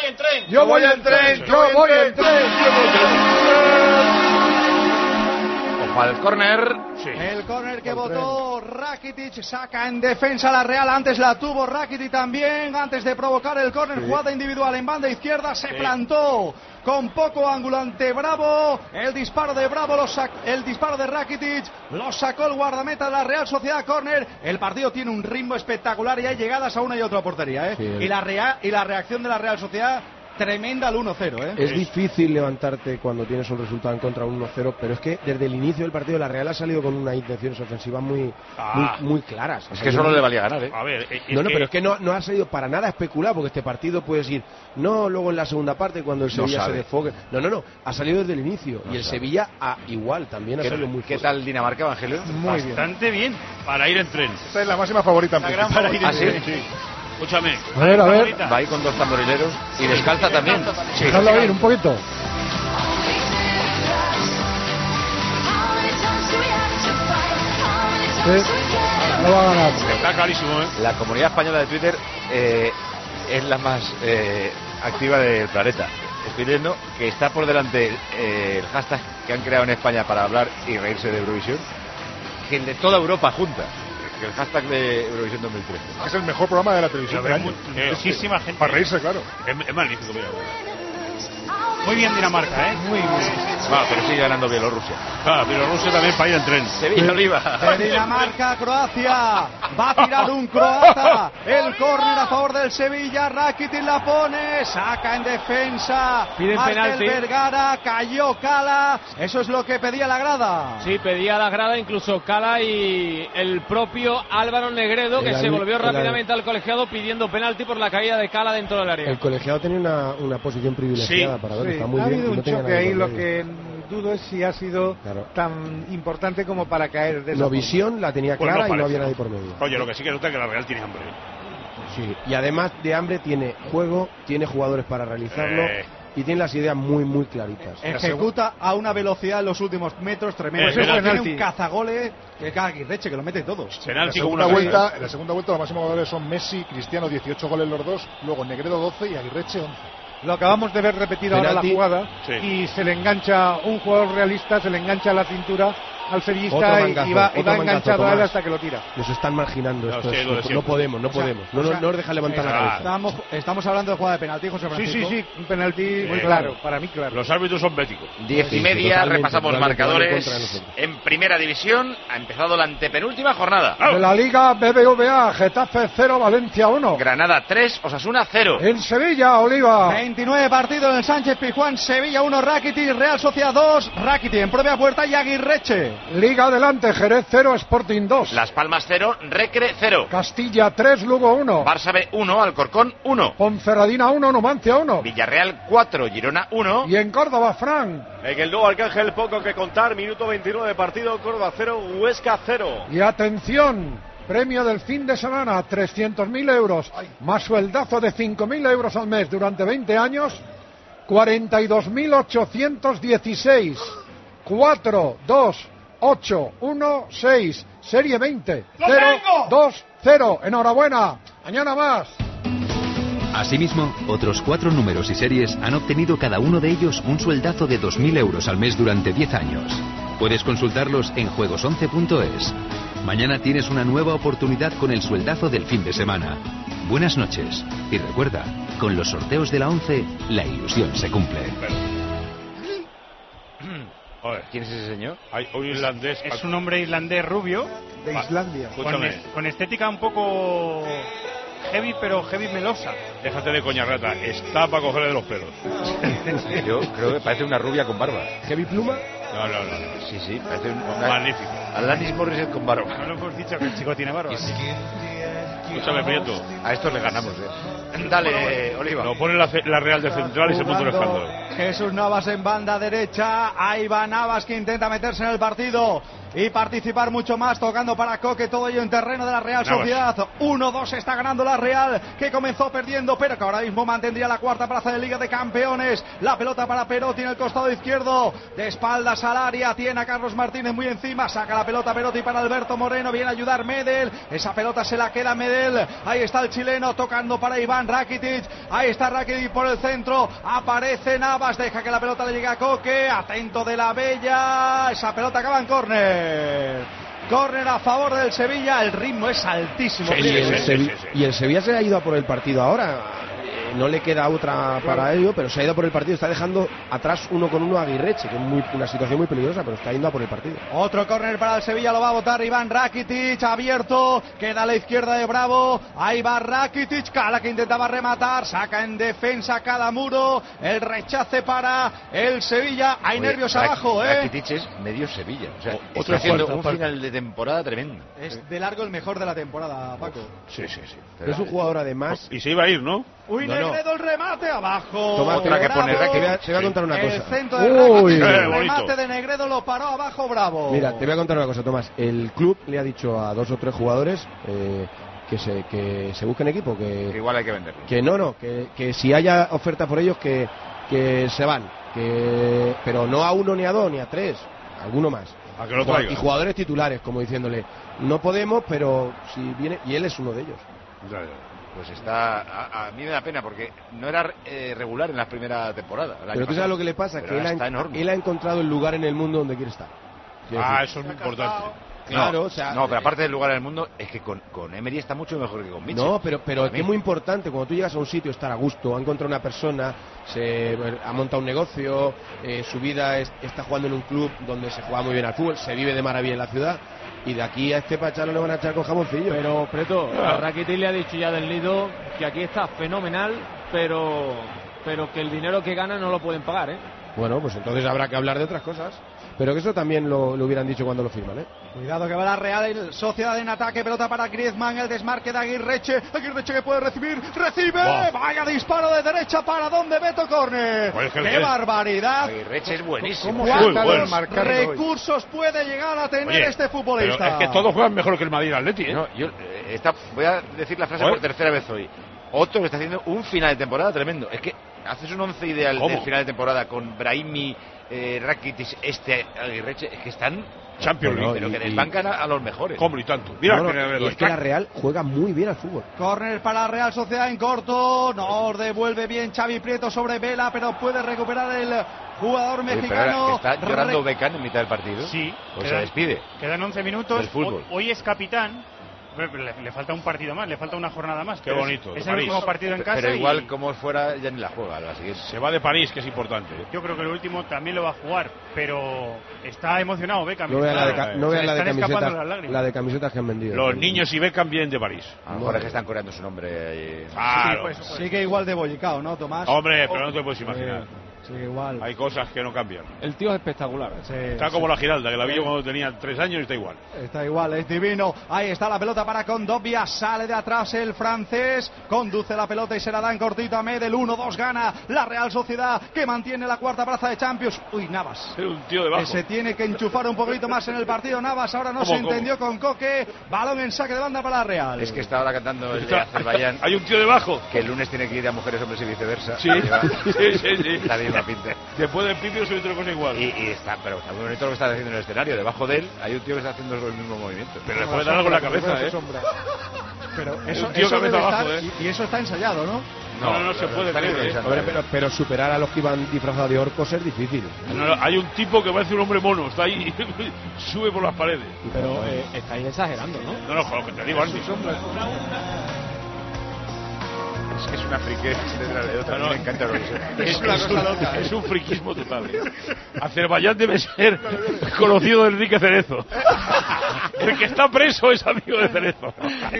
Ojo al córner. Sí. El córner que votó Rakitic, saca en defensa la Real. Antes la tuvo Rakitic también. Antes de provocar el córner, jugada individual en banda izquierda, se plantó con poco ángulo ante Bravo. El disparo de Bravo, el disparo de Rakitic lo sacó el guardameta de la Real Sociedad. Córner. El partido tiene un ritmo espectacular y hay llegadas a una y otra portería. Sí. Y la reacción de la Real Sociedad, tremenda al 1-0. Es difícil levantarte cuando tienes un resultado en contra 1-0, pero es que desde el inicio del partido la Real ha salido con unas intenciones ofensivas muy claras. Es que eso no le valía ganar, A ver, pero es que no ha salido para nada especular, porque este partido puedes ir, luego en la segunda parte cuando el Sevilla se desfogue. No, ha salido desde el inicio. Y el Sevilla igual, también ha salido muy fuerte. ¿Qué tal Dinamarca, Evangelio? Bastante bien. Para ir en tren. Esta es la máxima favorita. Para ir en tren. Sí. Escúchame. A ver. Va ahí con 2 tamborileros y descalza también. Sí, déjalo ir un poquito. No va a ganar. Está clarísimo, La comunidad española de Twitter es la más activa del planeta. Estoy viendo que está por delante el hashtag que han creado en España para hablar y reírse de Eurovisión, que el de toda Europa junta. El hashtag de Eurovisión 2013. Es el mejor programa de la televisión. Muchísima gente. Para reírse, claro. Es magnífico, mira. Muy bien Dinamarca, muy bien. Pero sigue ganando Bielorrusia. Bielorrusia también para ir en tren. Sevilla Oliva. De Dinamarca, Croacia. Va a tirar un croata. El córner a favor del Sevilla. Rakitic la pone. Saca en defensa. Piden penalti. Vergara. Cayó Cala. Eso es lo que pedía la grada. Sí, pedía la grada, incluso Cala y el propio Álvaro Negredo, que se volvió rápidamente al colegiado pidiendo penalti por la caída de Cala dentro del área. El colegiado tenía una posición privilegiada para ver. Está muy bien. Ha habido un choque ahí, lo que dudo es si ha sido tan importante como para caer de esa La visión la tenía clara y no había nadie por medio. Oye, lo que sí que nota es que la Real tiene hambre. Sí, y además de hambre tiene juego, tiene jugadores para realizarlo y tiene las ideas muy claritas. Ejecuta a una velocidad en los últimos metros tremenda. Tiene un cazagoles que es Aguirreche, que lo mete todos. En la segunda vuelta los máximos goleadores son Messi, Cristiano, 18 goles los dos, luego Negredo 12 y Aguirreche 11. Lo acabamos de ver repetido ahora la jugada y se le engancha un jugador realista, se le engancha la cintura al sevillista y va enganchado a él hasta que lo tira. Nos están marginando esto. No podemos. No os deja levantar la cabeza. Estamos hablando de jugada de penalti, José Francisco. Sí, un penalti muy claro, para mí claro. Los árbitros son béticos. 10:30, repasamos marcadores. En primera división ha empezado la antepenúltima jornada. De la Liga BBVA, Getafe 0, Valencia 1. Granada 3, Osasuna 0. En Sevilla, Oliva. 29 partidos en el Sánchez Pizjuán, Sevilla 1, Rakitic, Real Sociedad 2, Rakitic en propia puerta y Aguirreche. Liga adelante, Jerez 0, Sporting 2. Las Palmas 0, Recre 0. Castilla 3, Lugo 1. Barça B 1, Alcorcón 1. Ponferradina 1, Numancia 1. Villarreal 4, Girona 1. Y en Córdoba, Fran. En el nuevo Arcángel, poco que contar, minuto 29 de partido, Córdoba 0, Huesca 0. Y atención, premio del fin de semana, 300.000 euros, más sueldazo de 5.000 euros al mes durante 20 años, 42.816. 4, 2, 8, 1, 6, serie 20, ¡Lo 0, tengo! 2, 0. Enhorabuena. Mañana más. Asimismo, otros 4 números y series han obtenido cada uno de ellos un sueldazo de 2.000 euros al mes durante 10 años. Puedes consultarlos en juegos11.es. Mañana tienes una nueva oportunidad con el sueldazo del fin de semana. Buenas noches. Y recuerda, con los sorteos de la 11, la ilusión se cumple. ¿Quién es ese señor? Hay un irlandés. Es un hombre irlandés rubio. De Islandia. Con estética un poco heavy, pero heavy melosa. Déjate de coña, rata. Está para cogerle de los pelos. Yo creo que parece una rubia con barba. ¿Heavy pluma? No. Sí, parece magnífico. Alanis Morissette con barba. No lo hemos dicho que el chico tiene barba. Escúchame, Prieto. A estos le ganamos, Dale, Oliva. Lo pone la Real de central y se monta un escándalo. Jesús Navas en banda derecha. Ahí va Navas, que intenta meterse en el partido y participar mucho más, tocando para Coque, todo ello en terreno de la Real Sociedad. 1-2 está ganando la Real, que comenzó perdiendo, pero que ahora mismo mantendría la cuarta plaza de Liga de Campeones. La pelota para Perotti en el costado izquierdo, de espaldas al área, tiene a Carlos Martínez muy encima, saca la pelota Perotti para Alberto Moreno, viene a ayudar Medel, esa pelota se la queda Medel, ahí está el chileno tocando para Iván Rakitic, ahí está Rakitic por el centro, aparece Navas, deja que la pelota le llegue a Coque, atento de la Bella, esa pelota acaba en córner. Córner a favor del Sevilla, el ritmo es altísimo. Y el Sevilla se ha ido a por el partido ahora. No le queda otra para ello, pero se ha ido por el partido. Está dejando atrás 1-1 a Aguirreche, que es una situación muy peligrosa, pero está yendo a por el partido. Otro córner para el Sevilla, lo va a botar Iván Rakitic, abierto, queda a la izquierda de Bravo, ahí va Rakitic, Cala que intentaba rematar, saca en defensa cada muro, el rechace para el Sevilla, hay nervios abajo, Rakitic es medio Sevilla, o sea, está haciendo un final de temporada tremendo. Es de largo el mejor de la temporada, Paco. Sí. Pero es un jugador además. Y se iba a ir, ¿no? Uy, Negredo, el remate abajo. Tomás, otra que pone Rakitic. Te voy a contar una cosa. El centro de Rakitic, el remate de Negredo lo paró abajo Bravo. Mira, te voy a contar una cosa, Tomás. El club le ha dicho a 2 o 3 jugadores que se busquen equipo, que igual hay que venderlo. Que si haya oferta por ellos que se van, pero no a 1 ni a 2 ni a 3, alguno más. A que lo traiga. Y jugadores titulares, como diciéndole, no podemos, pero si viene, y él es uno de ellos. Pues está, a mí me da pena porque no era regular en la primera temporada. Pero tú sabes lo que le pasa, que él ha encontrado el lugar en el mundo donde quiere estar. Eso es muy importante. Claro, o sea, pero aparte del lugar en el mundo, es que con Emery está mucho mejor que con Mitchell. No, pero es que es muy importante cuando tú llegas a un sitio, estar a gusto, ha encontrado una persona, ha montado un negocio, su vida está jugando en un club donde se juega muy bien al fútbol, se vive de maravilla en la ciudad. Y de aquí a este Pachano le van a echar con jamoncillo. Pero, Preto, a Rakitic le ha dicho ya del Lido que aquí está fenomenal, pero que el dinero que gana no lo pueden pagar, ¿eh? Bueno, pues entonces habrá que hablar de otras cosas. Pero que eso también lo hubieran dicho cuando lo firman, ¿eh? Cuidado que va la Real Sociedad en ataque, pelota para Griezmann, el desmarque de Aguirreche que puede recibir, ¡recibe! Wow. Vaya disparo de derecha para donde Beto Córner. ¡Qué barbaridad! Aguirreche es buenísimo. ¿Cuántos recursos puede llegar a tener este futbolista? Pero es que todos juegan mejor que el Madrid Atleti, ¿eh? No, yo voy a decir la frase por tercera vez hoy. Otro que está haciendo un final de temporada tremendo. Es que haces un 11 ideal del final de temporada con Brahimi, Rakitic, Aguirreche, es que están Champions League, pero que desbancan a los mejores. ¿Cómo y tanto? Mira, y es que la Real juega muy bien al fútbol. Córner para la Real Sociedad en corto, nos devuelve bien Xavi Prieto sobre Vela, pero puede recuperar el jugador mexicano. ¿Está llorando Beckham en mitad del partido? Sí. ¿O se despide? Quedan 11 minutos. Del fútbol. Hoy es capitán. Le falta un partido más, le falta una jornada más. Qué bonito. Es el último partido en casa. Pero igual, como fuera, ya ni la juega. La siguiente. Se va de París, que es importante. Yo creo que el último también lo va a jugar, pero está emocionado Beckham. No vean la de camisetas que han vendido. Los niños y Beckham vienen de París. A lo mejor es que están coreando su nombre. Claro. Sigue igual de bollicao, ¿no, Tomás? Hombre, pero no te puedes imaginar. Sí, igual. Hay cosas que no cambian. El tío es espectacular. Sí, está como la Giralda, que la vi yo cuando tenía 3 años y está igual. Está igual, es divino. Ahí está la pelota para Kondogbia. Sale de atrás el francés. Conduce la pelota y se la da en cortito a Medel. 1-2 gana la Real Sociedad, que mantiene la cuarta plaza de Champions. Uy, Navas. Es un tío debajo. Que se tiene que enchufar un poquito más en el partido. Navas ahora no se entendió con Coque. Balón en saque de banda para la Real. Es que está ahora cantando el de Azerbaiyán. Hay un tío debajo. Que el lunes tiene que ir a mujeres, hombres y viceversa. Sí, sí. La misma buena pinta. Después del Pipi se otra cosa igual. Y está muy bonito lo que está haciendo en el escenario. Debajo de él hay un tío que está haciendo los mismos movimientos. Pero le puede dar algo con la cabeza, ¿eh? Pero eso, un tío cabeza abajo, ¿eh? Y eso está ensayado, ¿no? No se puede creer. Pero superar a los que iban disfrazados de orcos es difícil. No, hay un tipo que parece un hombre mono, está ahí, sube por las paredes. Pero estáis exagerando, ¿no? No, con lo que te digo, Andy. Es que es una friquez detrás de otra. Me encanta lo que es una cosa loca. Es un friquismo total. Azerbaiyán debe ser conocido de Enrique Cerezo. El que está preso es amigo de Cerezo.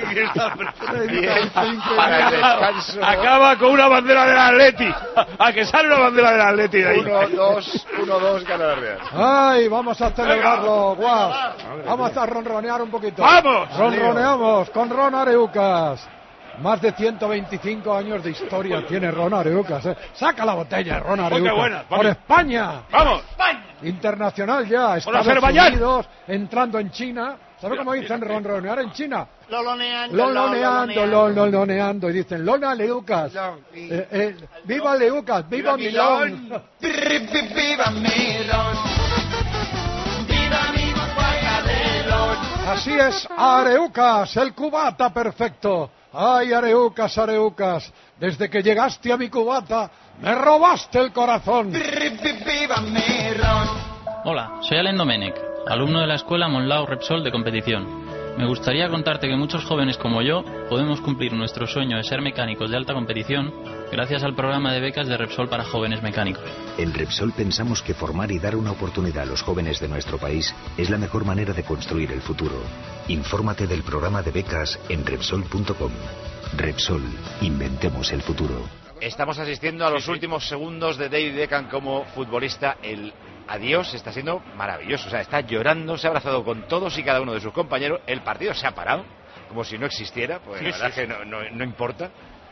Acaba con una bandera del Atleti. A que sale una bandera del Atleti de ahí. 1-2 gana la Real. Ay, vamos a celebrarlo, guau. Vamos a ronronear un poquito. ¡Vamos! Ronroneamos con Ron Areucas. Más de 125 años de historia tiene Ron Areucas. Saca la botella, Ron Areucas. Buena, por España. ¡Vamos! Internacional ya. Estados Unidos, entrando en China. ¿Sabe cómo dicen ronronear en China? Loloneando. Y dicen, Lona Leucas. ¡Viva Leucas! ¡Viva Milón! ¡Viva Milón! ¡Viva mi guayabelón! Así es, Areucas, el cubata perfecto. Ay, Areucas, desde que llegaste a mi cubata, me robaste el corazón. ¡Viva Milón! Hola, soy Alain Domènech, alumno de la escuela Monlau Repsol de competición. Me gustaría contarte que muchos jóvenes como yo podemos cumplir nuestro sueño de ser mecánicos de alta competición gracias al programa de becas de Repsol para jóvenes mecánicos. En Repsol pensamos que formar y dar una oportunidad a los jóvenes de nuestro país es la mejor manera de construir el futuro. Infórmate del programa de becas en Repsol.com. Repsol, inventemos el futuro. Estamos asistiendo a los últimos segundos de David Beckham como futbolista. El adiós está siendo maravilloso. O sea, está llorando, se ha abrazado con todos y cada uno de sus compañeros. El partido se ha parado, como si no existiera, pues la verdad es que no importa.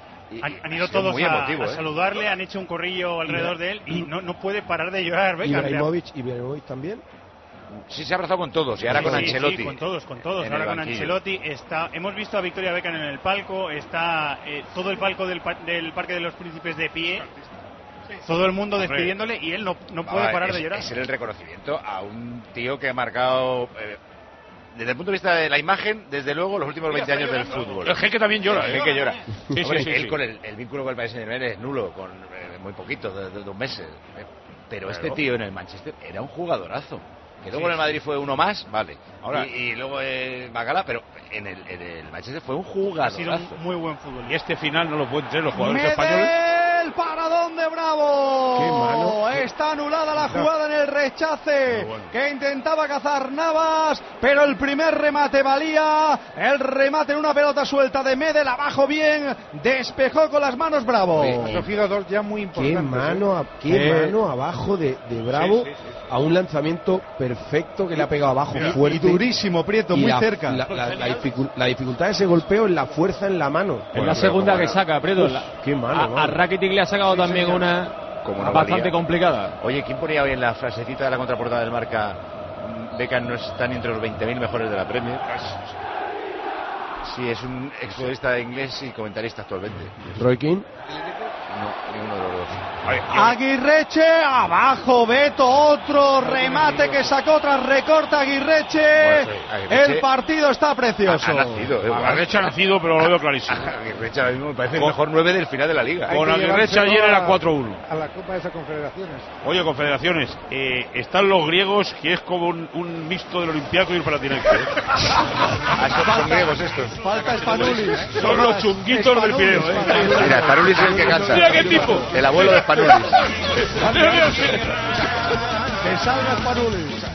Han ido todos a saludarle, han hecho un corrillo alrededor de él y no puede parar de llorar. Ibrahimovic también. Sí, se ha abrazado con todos y ahora con Ancelotti. Sí, con todos. Ahora con Ancelotti hemos visto a Victoria Beckham en el palco, está todo el palco del Parque de los Príncipes de pie. Todo el mundo despidiéndole y él no puede parar de llorar. Es el reconocimiento a un tío que ha marcado, desde el punto de vista de la imagen, desde luego, los últimos 20 años del fútbol. El Jeque también llora. El Jeque llora. Sí. Con el vínculo con el Paris Saint-Germain es nulo, con muy poquito, de 2 meses. Pero este tío en el Manchester era un jugadorazo. Que luego en el Madrid fue uno más, vale. Ahora, y luego Bacala, pero en el Manchester fue un jugadorazo. Ha sido un muy buen fútbol. Y este final no lo pueden tener los jugadores españoles. El paradón de Bravo. Qué malo. Está anulada la jugada en el rechace que intentaba cazar Navas, pero el primer remate valía. El remate en una pelota suelta de Medel, abajo bien, despejó con las manos Bravo. Ha sufrido 2 ya muy importantes. Qué mano abajo de Bravo a un lanzamiento perfecto que le ha pegado abajo fuerte. Y durísimo, Prieto, muy cerca. La dificultad de ese golpeo es la fuerza en la mano. Es la segunda que saca, Prieto. Qué malo. A Rakitic le ha sacado también una bastante complicada. Oye, ¿quién ponía hoy en la frasecita de la contraportada del Marca? Beckham no está ni entre los 20.000 mejores de la Premier. Sí, es un exfutbolista inglés y comentarista actualmente. ¿Roy Keane? No, ninguno de los dos. Aguirreche, abajo Beto, otro remate que sacó tras recorta Aguirreche. El partido está precioso. Ha nacido, Aguirreche ha nacido, pero lo veo clarísimo. Aguirreche ahora mismo me parece el mejor 9 del final de la Liga. Con Aguirreche ayer era 4-1. A la Copa de esas Confederaciones. Oye, Confederaciones, están los griegos, que es como un mixto del Olympiacos y el Panathinaikos. Son griegos estos. Falta Spanulis. Son los chunguitos del Pireo. Mira, Spanulis es el que canta. Mira qué tipo. El abuelo de Spanulis. Que salga Spanulis.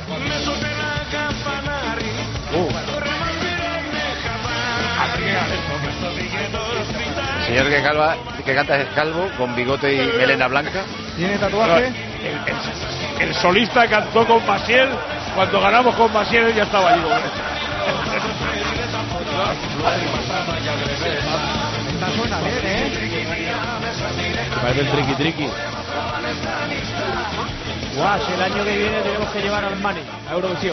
Señor que canta es calvo, con bigote y melena blanca. ¿Tiene tatuaje? El solista cantó con Maciel. Cuando ganamos con Maciel, él ya estaba allí. Esta suena bien, Parece el triqui. Guau, el año que viene tenemos que llevar al Mani a Eurovisión.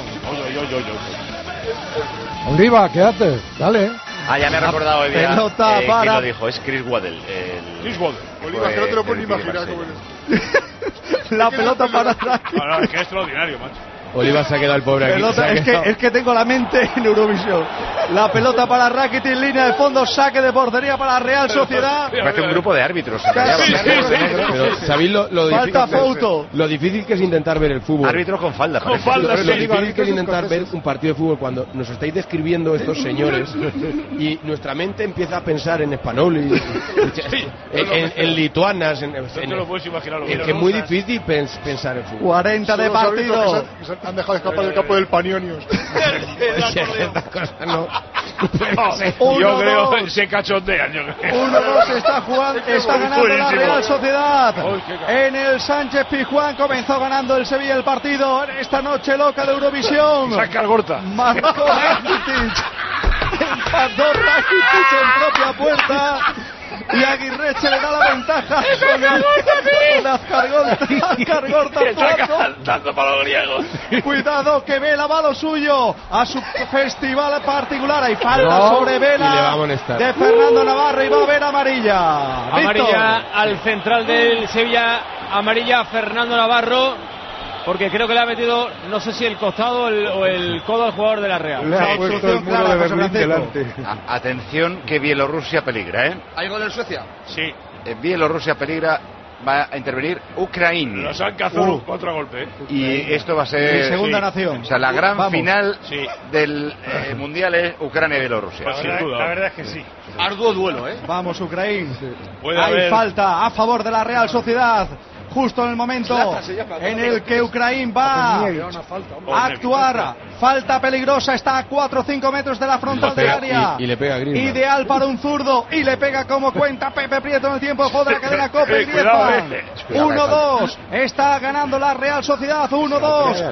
Oliva, ¿qué haces? Dale. Ya me ha recordado hoy día. Pelota ¿Quién lo dijo? Es Chris Waddell. Chris Waddell. Oliva, que no te lo puedo ni imaginar cómo es. La pelota para Rakitic. No, es que es extraordinario, macho. Oliva se ha quedado el pobre Pelota, aquí. es que tengo la mente en Eurovisión. La pelota para Rakitic, línea de fondo, saque de portería para la Real Sociedad. Parece un grupo de árbitros. Pero, ¿sabéis Falta foto. Lo difícil que es intentar ver el fútbol? Árbitros con falda. Con falda, Lo difícil que es intentar ver un partido de fútbol cuando nos estáis describiendo estos señores y nuestra mente empieza a pensar en español y en lituanas. No te lo puedes imaginar. Es que es muy difícil pensar en fútbol. 40 de partido. Han dejado de escapar del campo del Panionios. Yo creo que se cachondean. 1-2 está ganando la Real Sociedad. En el Sánchez Pizjuán comenzó ganando el Sevilla el partido. En esta noche loca de Eurovisión. Saca el Gorta. Marcó Rakitic. Empató Rakitic en propia puerta. Y Aguirreche le da la ventaja con Azcargorta. Está cantando para los griegos. Cuidado que Vela va a lo suyo, a su festival particular. Hay falta sobre Vela de Fernando Navarro y va a haber amarilla. Amarilla al central del Sevilla, amarilla a Fernando Navarro. Porque creo que le ha metido, no sé si el costado o el codo al jugador de la Real. Le ha puesto el muro de Berlín delante. Atención que Bielorrusia peligra, ¿eh? ¿Hay gol en Suecia? Sí. Bielorrusia peligra, va a intervenir Ucrania. Los han cazado un contragolpe, ¿eh? Y esto va a ser... Mi segunda nación. O sea, la gran final Sí. del Mundial es Ucrania-Bielorrusia. Pues sin duda. La verdad es que sí. Arduo duelo, ¿eh? Vamos, Ucrania. Puede Hay haber- falta a favor de la Real Sociedad. Justo en el momento en el que Ucrania va a actuar. Falta peligrosa, está a 4 o 5 metros de la frontal del área. Y le pega a Griezmann. Ideal para un zurdo. Y le pega como cuenta Pepe Prieto en el tiempo de juego de la cadena Cope. Cuidado, Griezmann. 1-2. Está ganando la Real Sociedad. 1-2.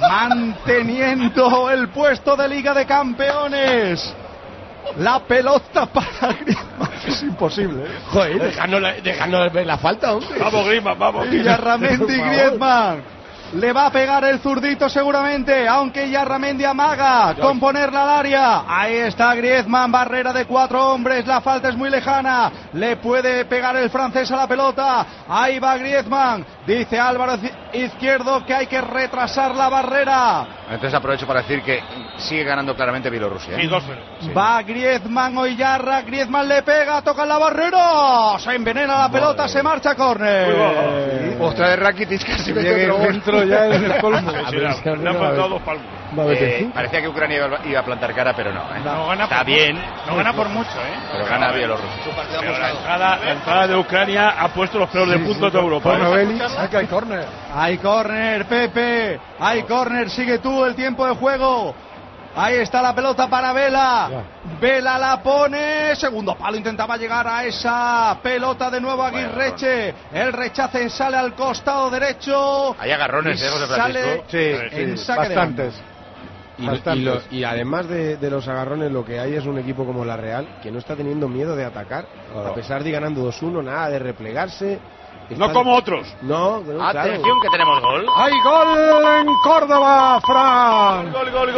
Manteniendo el puesto de Liga de Campeones. La pelota para Griezmann. Es imposible. Joder, dejadnos ver la falta, hombre. Vamos, Griezmann, vamos. Y Yarramendi Griezmann. Le va a pegar el zurdito seguramente, aunque Yarramendi amaga con ponerla al área. Ahí está Griezmann, barrera de 4 hombres, la falta es muy lejana. Le puede pegar el francés a la pelota. Ahí va Griezmann. Dice Álvaro Izquierdo que hay que retrasar la barrera. Entonces aprovecho para decir que sigue ganando claramente Bielorrusia. Sí, 2-0. Sí. Va Griezmann o Yarra, Griezmann le pega, toca la barrera. Se envenena la pelota, se marcha a córner. Otra de Rakitic casi mete Llegue otro gol. dentro ya en el colmo. Sí, le han faltado 2 palmos. Parecía que Ucrania iba a plantar cara, pero no. ¿eh? No gana Está por bien, No gana por mucho, ¿eh? pero gana Bielorrusia. Pero la entrada de Ucrania ha puesto los peores de puntos de Europa. ¿eh? Novelli, saca el córner. Hay córner, Pepe. Hay córner, sigue tú el tiempo de juego. Ahí está la pelota para Vela. Vela la pone. Segundo palo, intentaba llegar a esa pelota de nuevo Aguirreche. El rechace sale al costado derecho. Hay agarrones, Y José sale Francisco. en saque de banda. Bastantes. Y además de los agarrones, lo que hay es un equipo como la Real que no está teniendo miedo de atacar, a pesar de ir ganando 2-1, nada de replegarse. No como otros. No, Atención claro. que tenemos gol. ¡Hay gol en Córdoba, Fran!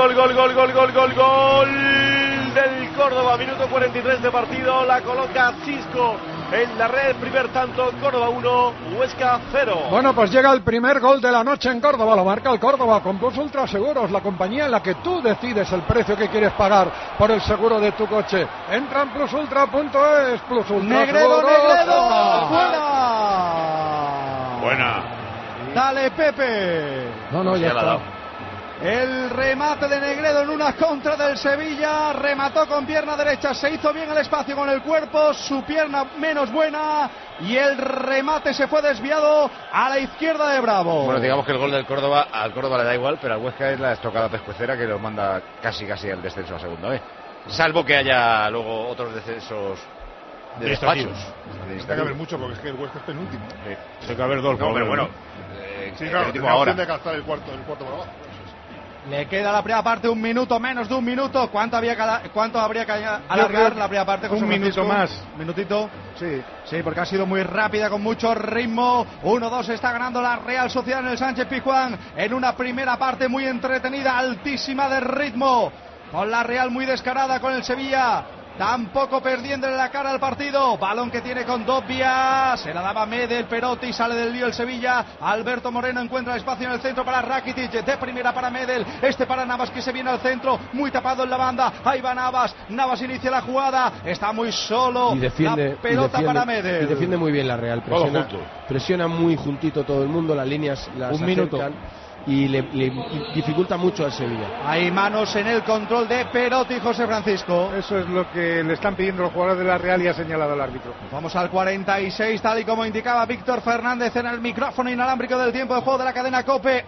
Gol del Córdoba, minuto 43 de partido, la coloca Cisco en la red, primer tanto, Córdoba 1, Huesca 0. Bueno, pues llega el primer gol de la noche en Córdoba, lo marca el Córdoba con Plus Ultra Seguros, la compañía en la que tú decides el precio que quieres pagar por el seguro de tu coche. Entra en plusultra.es, Plus Ultra Negredo, Seguros. Negredo, fuera. Buena. Dale, Pepe. No, ya está. El remate de Negredo en una contra del Sevilla, remató con pierna derecha, se hizo bien el espacio con el cuerpo, su pierna menos buena y el remate se fue desviado a la izquierda de Bravo. Bueno, digamos que el gol del Córdoba, al Córdoba le da igual, pero al Huesca es la estocada pescuecera que lo manda casi al descenso a segunda vez. Salvo que haya luego otros descensos de despachos. Tiene que haber mucho porque es que el Huesca es penúltimo. Tiene que haber 2. No, pero bueno. Sí, claro, último tiene ahora. opción de gastar el cuarto por abajo. Le queda la primera parte, un minuto, menos de un minuto. ¿Cuánto habría que alargar la primera parte, José Un minuto Francisco? más. ¿Minutito? Sí, porque ha sido muy rápida, con mucho ritmo. 1-2 está ganando la Real Sociedad en el Sánchez Pizjuán en una primera parte muy entretenida, altísima de ritmo. Con la Real muy descarada, con el Sevilla tampoco perdiendo la cara al partido. Balón que tiene con Dobbia, se la daba Medel, Perotti, sale del lío el Sevilla. Alberto Moreno encuentra el espacio en el centro para Rakitic, de primera para Medel, para Navas que se viene al centro, muy tapado en la banda. Ahí va Navas, Navas inicia la jugada, está muy solo, y defiende, la pelota para Medel. Y defiende muy bien la Real, presiona muy juntito todo el mundo, las líneas las acercan y le dificulta mucho al Sevilla. Hay manos en el control de Perotti, José Francisco. Eso es lo que le están pidiendo los jugadores de la Real y ha señalado el árbitro. Vamos al 46, tal y como indicaba Víctor Fernández en el micrófono inalámbrico del tiempo de juego de la cadena COPE.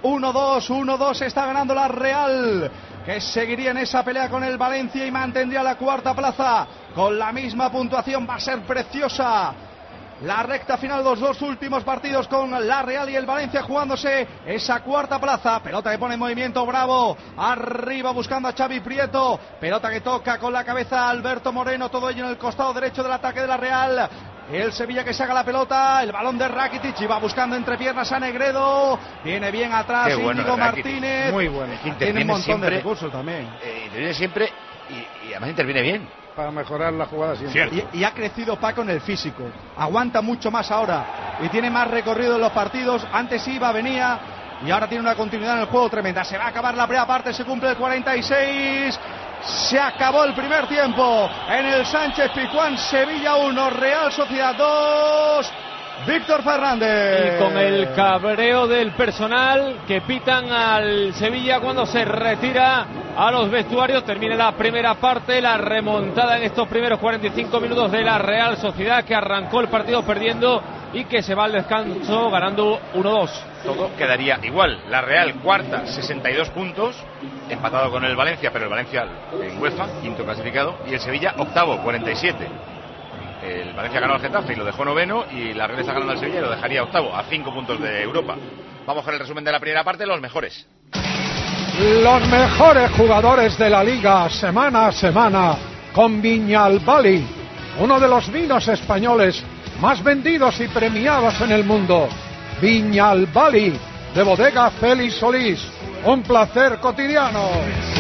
1-2, está ganando la Real, que seguiría en esa pelea con el Valencia y mantendría la cuarta plaza con la misma puntuación. Va a ser preciosa la recta final, los dos últimos partidos con la Real y el Valencia jugándose esa cuarta plaza. Pelota que pone en movimiento Bravo, arriba buscando a Xavi Prieto, pelota que toca con la cabeza Alberto Moreno, todo ello en el costado derecho del ataque de la Real. El Sevilla que saca la pelota, el balón de Rakitic y va buscando entre piernas a Negredo, viene bien atrás Íñigo Martínez. Muy bueno, tiene un montón de recursos también. Interviene siempre y además interviene bien. Para mejorar la jugada siempre. Y ha crecido Paco en el físico, aguanta mucho más ahora y tiene más recorrido en los partidos. Antes iba, venía y ahora tiene una continuidad en el juego tremenda. Se va a acabar la primera parte, se cumple el 46. Se acabó el primer tiempo en el Sánchez Pizjuán. Sevilla 1, Real Sociedad 2. Víctor Fernández. Y con el cabreo del personal que pitan al Sevilla cuando se retira a los vestuarios. Termina la primera parte, la remontada en estos primeros 45 minutos de la Real Sociedad, que arrancó el partido perdiendo y que se va al descanso ganando 1-2. Todo quedaría igual. La Real cuarta, 62 puntos, empatado con el Valencia, pero el Valencia en UEFA, quinto clasificado, y el Sevilla octavo, 47. El Valencia ganó al Getafe y lo dejó noveno, y la Real está ganando al Sevilla y lo dejaría octavo, a 5 puntos de Europa. Vamos con el resumen de la primera parte, los mejores. Los mejores jugadores de la Liga semana a semana con Viñalbali, uno de los vinos españoles más vendidos y premiados en el mundo. Viñalbali, de bodega Félix Solís, un placer cotidiano.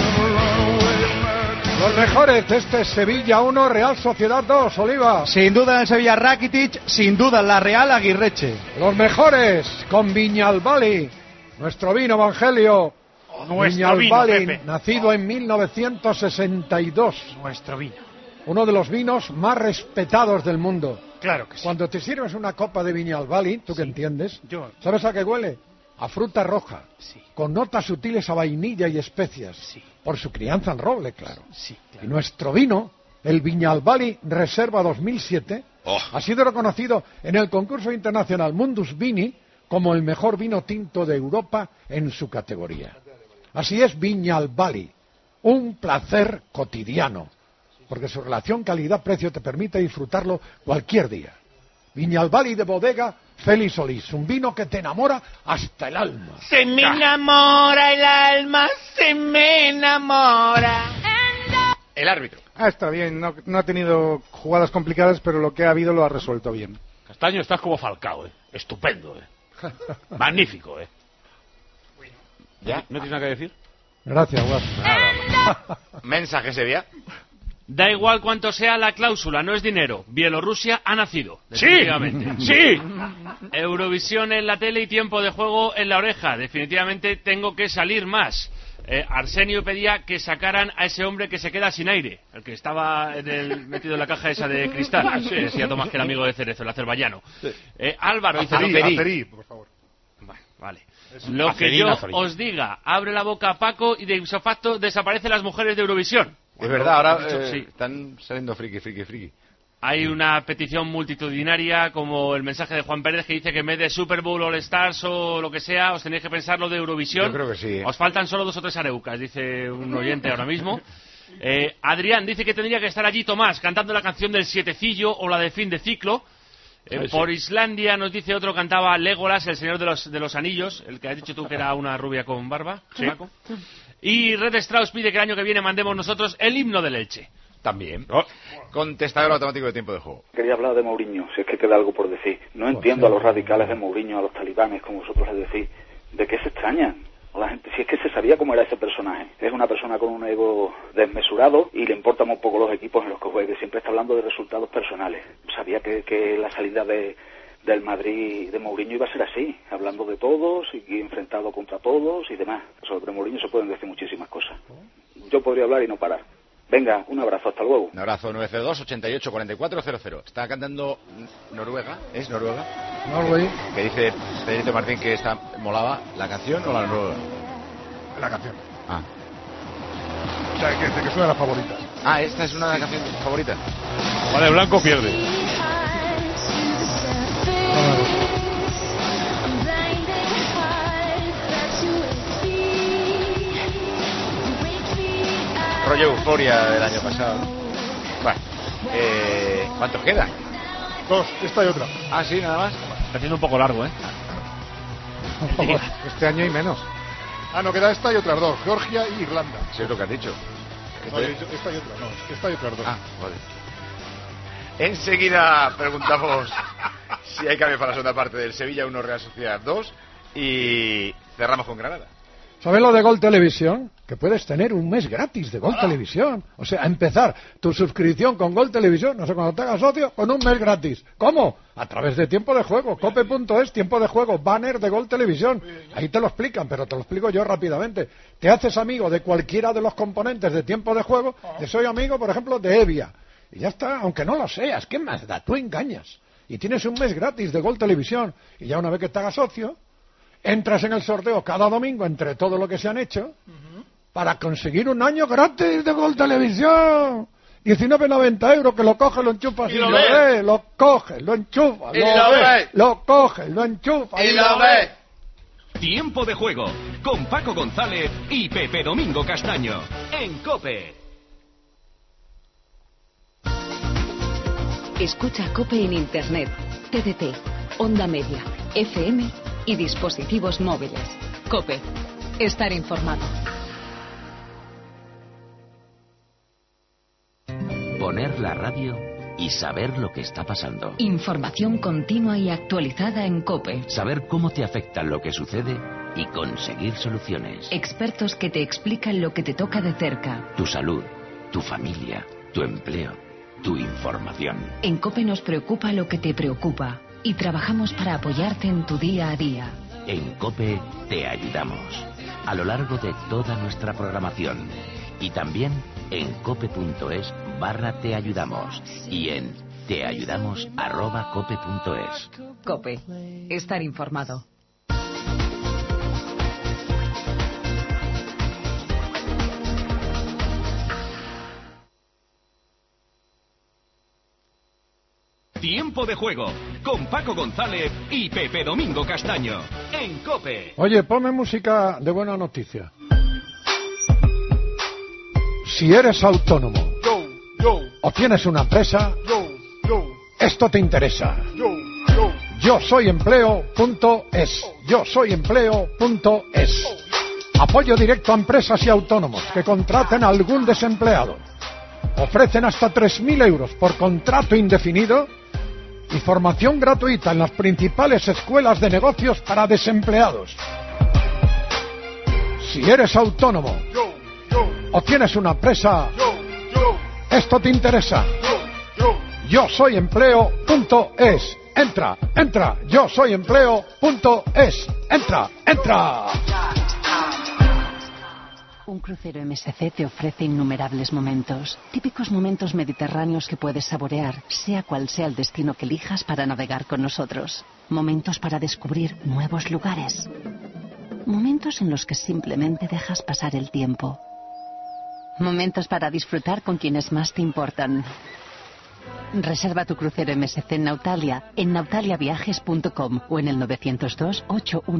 Los mejores de este Sevilla 1, Real Sociedad 2, Oliva. Sin duda en el Sevilla Rakitic, sin duda en la Real Aguirreche. Los mejores con Viñalbali, nuestro vino Evangelio. Viñalbali, vino, nacido en 1962. Nuestro vino. Uno de los vinos más respetados del mundo. Claro que sí. Cuando te sirves una copa de Viñalbali, ¿tú qué entiendes? Yo. ¿Sabes a qué huele? A fruta roja, con notas sutiles a vainilla y especias, por su crianza en roble, claro. Y nuestro vino, el Viñalbali Reserva 2007, ha sido reconocido en el concurso internacional Mundus Vini como el mejor vino tinto de Europa en su categoría. Así es Viñalbali, un placer cotidiano, porque su relación calidad-precio te permite disfrutarlo cualquier día. Viñalbali de bodega Félix Solís, un vino que te enamora hasta el alma. Se me enamora el alma, se me enamora. El árbitro. Está bien, no ha tenido jugadas complicadas, pero lo que ha habido lo ha resuelto bien. Castaño, estás como Falcao, estupendo, magnífico, ¿Ya? ¿No tienes nada que decir? Gracias, Guas. Mensaje Sevilla. Da igual cuánto sea la cláusula, no es dinero. Bielorrusia ha nacido. Definitivamente. ¡Sí! Eurovisión en la tele y tiempo de juego en la oreja. Definitivamente tengo que salir más. Arsenio pedía que sacaran a ese hombre que se queda sin aire, el que estaba metido en la caja esa de cristal. Sí, decía Tomás, que era amigo de Cerezo, el azerbaiyano. Álvaro dice... Acerí, por favor. Bueno, vale. Lo que yo os diga, abre la boca Paco y de ipso facto desaparecen las mujeres de Eurovisión. Es verdad, ahora están saliendo friki. Hay una petición multitudinaria, como el mensaje de Juan Pérez, que dice que en vez de Super Bowl, All Stars o lo que sea, os tenéis que pensar lo de Eurovisión. Yo creo que sí. Os faltan solo 2 o 3 areucas, dice un oyente ahora mismo. Adrián dice que tendría que estar allí Tomás cantando la canción del Sietecillo o la de Fin de Ciclo. Por Islandia nos dice otro, cantaba Legolas, el señor de los anillos, el que has dicho tú que era una rubia con barba. Sí. Paco. Y Red Strauss pide que el año que viene mandemos nosotros el himno del Elche. También. Contestador automático de tiempo de juego. Quería hablar de Mourinho, si es que queda algo por decir. No entiendo a los radicales de Mourinho, a los talibanes, como vosotros les decís. ¿De qué se extrañan? La gente, si es que se sabía cómo era ese personaje. Es una persona con un ego desmesurado y le importan muy poco los equipos en los que juegue. Siempre está hablando de resultados personales. Sabía que la salida del Madrid de Mourinho iba a ser así, hablando de todos y enfrentado contra todos y demás. Sobre Mourinho se pueden decir muchísimas cosas. Yo podría hablar y no parar. Venga, un abrazo, hasta luego. Un abrazo, 902-88-4400. Está cantando Noruega, ¿es Noruega? Norway. Que dice Pedrito Martín que molaba la canción o la Noruega. La canción. Ah. O sea, que es una de las favoritas. Ah, esta es una de las canciones favoritas. Vale, blanco pierde. Rollo Euforia del año pasado. Bueno, ¿cuántos quedan? 2, esta y otra. Ah, sí, nada más. Está siendo un poco largo, ¿eh? Este año y menos. Ah, no, queda esta y otras 2, Georgia e Irlanda. Sí, es lo que has dicho. No, esta y otra, no, esta y otras 2. Ah, vale. Enseguida preguntamos si hay cambio para la segunda parte del Sevilla 1 Real Sociedad 2 y cerramos con Granada. ¿Sabes lo de Gol Televisión? Que puedes tener un mes gratis de Gol Televisión. O sea, empezar tu suscripción con Gol Televisión, no sé, cuando te hagas socio, con un mes gratis. ¿Cómo? A través de Tiempo de Juego. Cope.es, Tiempo de Juego, banner de Gol Televisión. Ahí te lo explican, pero te lo explico yo rápidamente. Te haces amigo de cualquiera de los componentes de Tiempo de Juego. Yo soy amigo, por ejemplo, de Evia. Y ya está, aunque no lo seas. ¿Qué más da? Tú engañas. Y tienes un mes gratis de Gol Televisión. Y ya una vez que te hagas socio, entras en el sorteo cada domingo entre todo lo que se han hecho para conseguir un año gratis de Gol Televisión. 19,90 euros, que lo coges, lo enchufas y lo ves. Lo coges, lo enchufas, lo ves. Lo coges, lo enchufas y lo ves. Tiempo de Juego con Paco González y Pepe Domingo Castaño en COPE. Escucha COPE en Internet, TDT, Onda Media, FM y dispositivos móviles. COPE. Estar informado. Poner la radio y saber lo que está pasando. Información continua y actualizada en COPE. Saber cómo te afecta lo que sucede y conseguir soluciones. Expertos que te explican lo que te toca de cerca. Tu salud, tu familia, tu empleo, tu información. En COPE nos preocupa lo que te preocupa y trabajamos para apoyarte en tu día a día. En COPE te ayudamos a lo largo de toda nuestra programación y también en cope.es/te ayudamos y en teayudamos@cope.es. COPE. Estar informado. Tiempo de Juego con Paco González y Pepe Domingo Castaño en COPE. Oye, ponme música de buena noticia. Si eres autónomo o tienes una empresa, esto te interesa. Yo soy empleo.es. Yo soy empleo.es. Apoyo directo a empresas y autónomos que contraten a algún desempleado. Ofrecen hasta 3.000 euros por contrato indefinido y formación gratuita en las principales escuelas de negocios para desempleados. Si eres autónomo o tienes una empresa, esto te interesa. Yo soy empleo.es. Entra, yo soy empleo.es. Entra. Un crucero MSC te ofrece innumerables momentos, típicos momentos mediterráneos que puedes saborear, sea cual sea el destino que elijas para navegar con nosotros. Momentos para descubrir nuevos lugares. Momentos en los que simplemente dejas pasar el tiempo. Momentos para disfrutar con quienes más te importan. Reserva tu crucero MSC en Nautalia, en nautaliaviajes.com o en el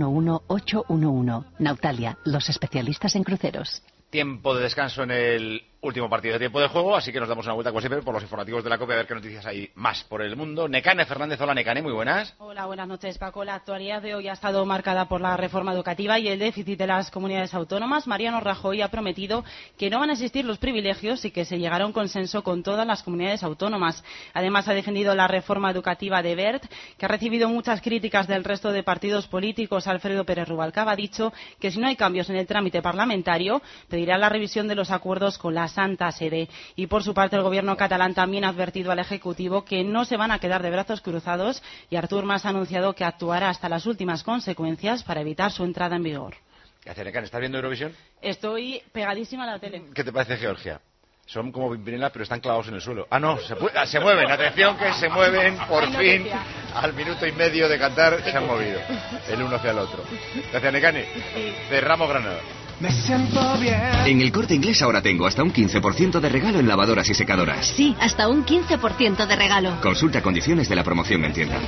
902-811-811. Nautalia, los especialistas en cruceros. Tiempo de descanso en el Último partido de tiempo de juego, así que nos damos una vuelta como siempre por los informativos de la COPE a ver qué noticias hay más por el mundo. Nekane Fernández, hola Nekane, muy buenas. Hola, buenas noches Paco. La actualidad de hoy ha estado marcada por la reforma educativa y el déficit de las comunidades autónomas. Mariano Rajoy ha prometido que no van a existir los privilegios y que se llegará a un consenso con todas las comunidades autónomas. Además ha defendido la reforma educativa de Wert, que ha recibido muchas críticas del resto de partidos políticos. Alfredo Pérez Rubalcaba ha dicho que si no hay cambios en el trámite parlamentario, pedirá la revisión de los acuerdos con la Santa Sede. Y por su parte el gobierno catalán también ha advertido al Ejecutivo que no se van a quedar de brazos cruzados y Artur Mas ha anunciado que actuará hasta las últimas consecuencias para evitar su entrada en vigor. Gracias, Nekane. ¿Estás viendo Eurovisión? Estoy pegadísima a la tele. ¿Qué te parece Georgia? Son como Pimpinela, pero están clavados en el suelo. Ah, no, se mueven. Atención que se mueven, por fin. Al minuto y medio de cantar se han movido. El uno hacia el otro. Gracias, Nekane. Cerramos Granada. Me siento bien. En El Corte Inglés ahora tengo hasta un 15% de regalo en lavadoras y secadoras. Sí, hasta un 15% de regalo. Consulta condiciones de la promoción en tienda.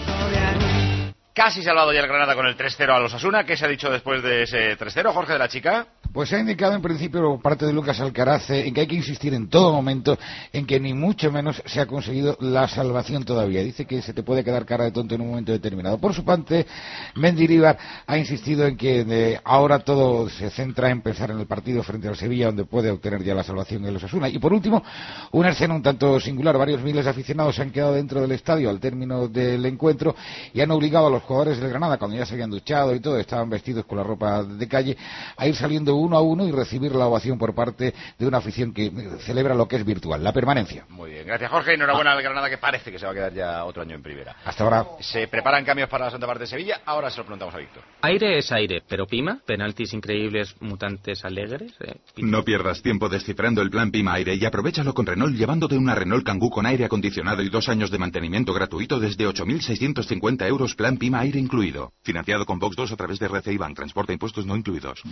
Casi salvado ya el Granada con el 3-0 a los Osasuna. ¿Qué se ha dicho después de ese 3-0, Jorge de la Chica? Pues se ha indicado en principio por parte de Lucas Alcaraz en que hay que insistir en todo momento en que ni mucho menos se ha conseguido la salvación todavía. Dice que se te puede quedar cara de tonto en un momento determinado. Por su parte, Mendilibar ha insistido en que ahora todo se centra en pensar en el partido frente al Sevilla, donde puede obtener ya la salvación el Osasuna. Y por último, una escena un tanto singular. Varios miles de aficionados se han quedado dentro del estadio al término del encuentro y han obligado a los jugadores del Granada, cuando ya se habían duchado y todo, estaban vestidos con la ropa de calle, a ir saliendo uno a uno y recibir la ovación por parte de una afición que celebra lo que es virtual, la permanencia. Muy bien, gracias Jorge, enhorabuena al Granada, que parece que se va a quedar ya otro año en primera. Hasta ahora. Se preparan cambios para la Santa Parte de Sevilla, ahora se lo preguntamos a Víctor. Aire es aire, pero Pima, penaltis increíbles, mutantes alegres. No pierdas tiempo descifrando el plan Pima Aire y aprovéchalo con Renault llevándote una Renault Kangoo con aire acondicionado y 2 años de mantenimiento gratuito desde 8.650 euros, plan Pima Aire incluido. Financiado con Box 2 a través de RCI Bank, transporte e impuestos no incluidos.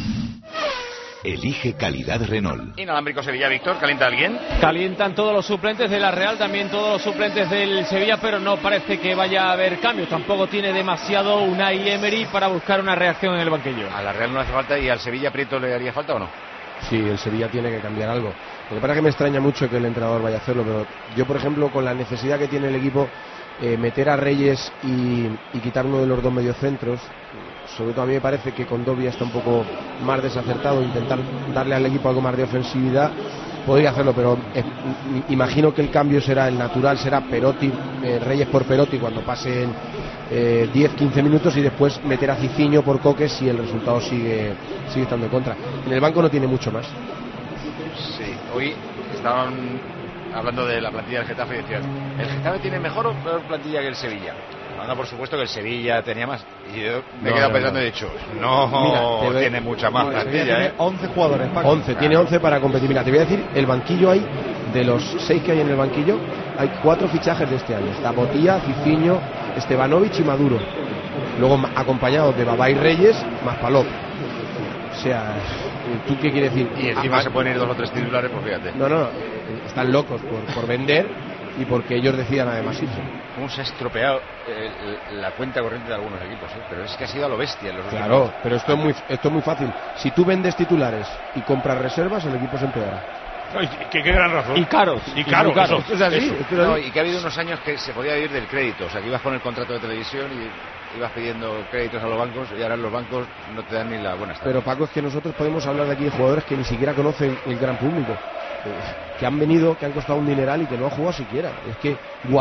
Elige calidad Renault. Inalámbrico Sevilla, Víctor, ¿calienta alguien? Calientan todos los suplentes de la Real, también todos los suplentes del Sevilla, pero no parece que vaya a haber cambios. Tampoco tiene demasiado Unai Emery para buscar una reacción en el banquillo. A la Real no le hace falta, y al Sevilla Prieto le haría falta, ¿o no? Sí, el Sevilla tiene que cambiar algo. Lo que pasa es que me extraña mucho que el entrenador vaya a hacerlo, pero yo, por ejemplo, con la necesidad que tiene el equipo, meter a Reyes y quitar uno de los dos mediocentros, sobre todo a mí me parece que Condovia está un poco más desacertado. Intentar darle al equipo algo más de ofensividad, podría hacerlo, pero imagino que el cambio será el natural, será Perotti, Reyes por Perotti cuando pasen 10-15 minutos, y después meter a Cicinho por Coque si el resultado sigue estando en contra. En el banco no tiene mucho más. Sí, hoy estaban hablando de la plantilla del Getafe y decían, ¿el Getafe tiene mejor o peor plantilla que el Sevilla? No, por supuesto que el Sevilla tenía más. Y yo me he quedado pensando y he dicho, mira, tiene mucha más plantilla. Tiene 11 jugadores, Paco. 11, tiene 11 para competir. Mira, te voy a decir, el banquillo hay, de los 6 que hay en el banquillo, hay 4 fichajes de este año. Está Botilla, Cicinho, Stevanovic y Maduro. Luego acompañados de Babá y Reyes, más Palop. O sea, ¿tú qué quieres decir? Y encima se pueden ir 2 o 3 titulares, pues fíjate. No, están locos por vender y porque ellos decidan además irse. ¿Cómo se ha estropeado la cuenta corriente de algunos equipos? Pero es que ha sido a lo bestia. Claro, últimos... pero esto es muy fácil. Si tú vendes titulares y compras reservas, el equipo se empeora. Qué gran razón. Y caros. Y caros. Esto es así. Y que ha habido unos años que se podía vivir del crédito. O sea, que ibas con el contrato de televisión y ibas pidiendo créditos a los bancos, y ahora los bancos no te dan ni la buena estada. Pero Paco, es que nosotros podemos hablar de aquí de jugadores que ni siquiera conocen el gran público, que han venido, que han costado un dineral y que no han jugado siquiera. Es que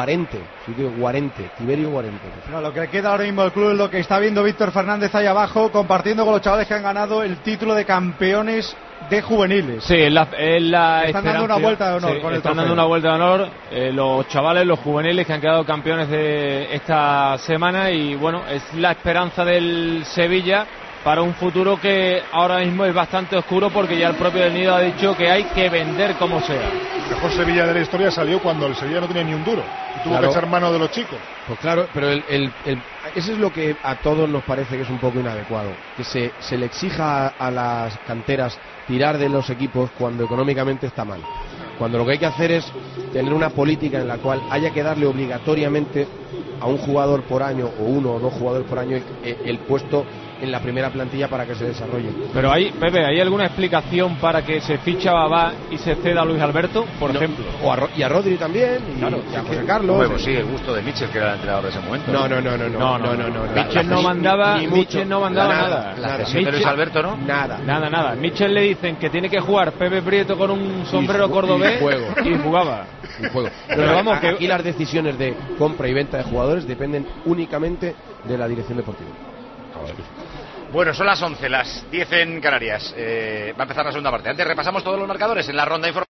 Tiberio Guarente. No, lo que queda ahora mismo del club es lo que está viendo Víctor Fernández ahí abajo, compartiendo con los chavales que han ganado el título de campeones de juveniles. Sí, están dando una vuelta de honor, sí, con el están trofeo. dando una vuelta de honor los chavales, los juveniles que han quedado campeones de esta semana, y bueno, es la esperanza del Sevilla para un futuro que ahora mismo es bastante oscuro, porque ya el propio del Nido ha dicho que hay que vender como sea. El mejor Sevilla de la historia salió cuando el Sevilla no tenía ni un duro y tuvo que echar mano de los chicos. Pues claro, pero eso es lo que a todos nos parece que es un poco inadecuado, que se le exija a las canteras tirar de los equipos cuando económicamente está mal, cuando lo que hay que hacer es tener una política en la cual haya que darle obligatoriamente a un jugador por año, o 1 o 2 jugadores por año, el puesto en la primera plantilla para que se desarrolle. Pero Pepe, ¿hay alguna explicación para que se ficha a Babá y se ceda a Luis Alberto, por ejemplo? Y a Rodri también, y a José Carlos. Bueno, sí, el gusto de Mitchell, que era el entrenador de ese momento. No. Mitchell no mandaba nada. La cesión de Luis Alberto, ¿no? Nada. Mitchell le dicen que tiene que jugar Pepe Prieto con un sombrero cordobés y jugaba. Pero vamos, que aquí las decisiones de compra y venta de jugadores dependen únicamente de la dirección deportiva. Bueno, son las 11, las 10 en Canarias. Va a empezar la segunda parte. Antes repasamos todos los marcadores en la ronda informativa.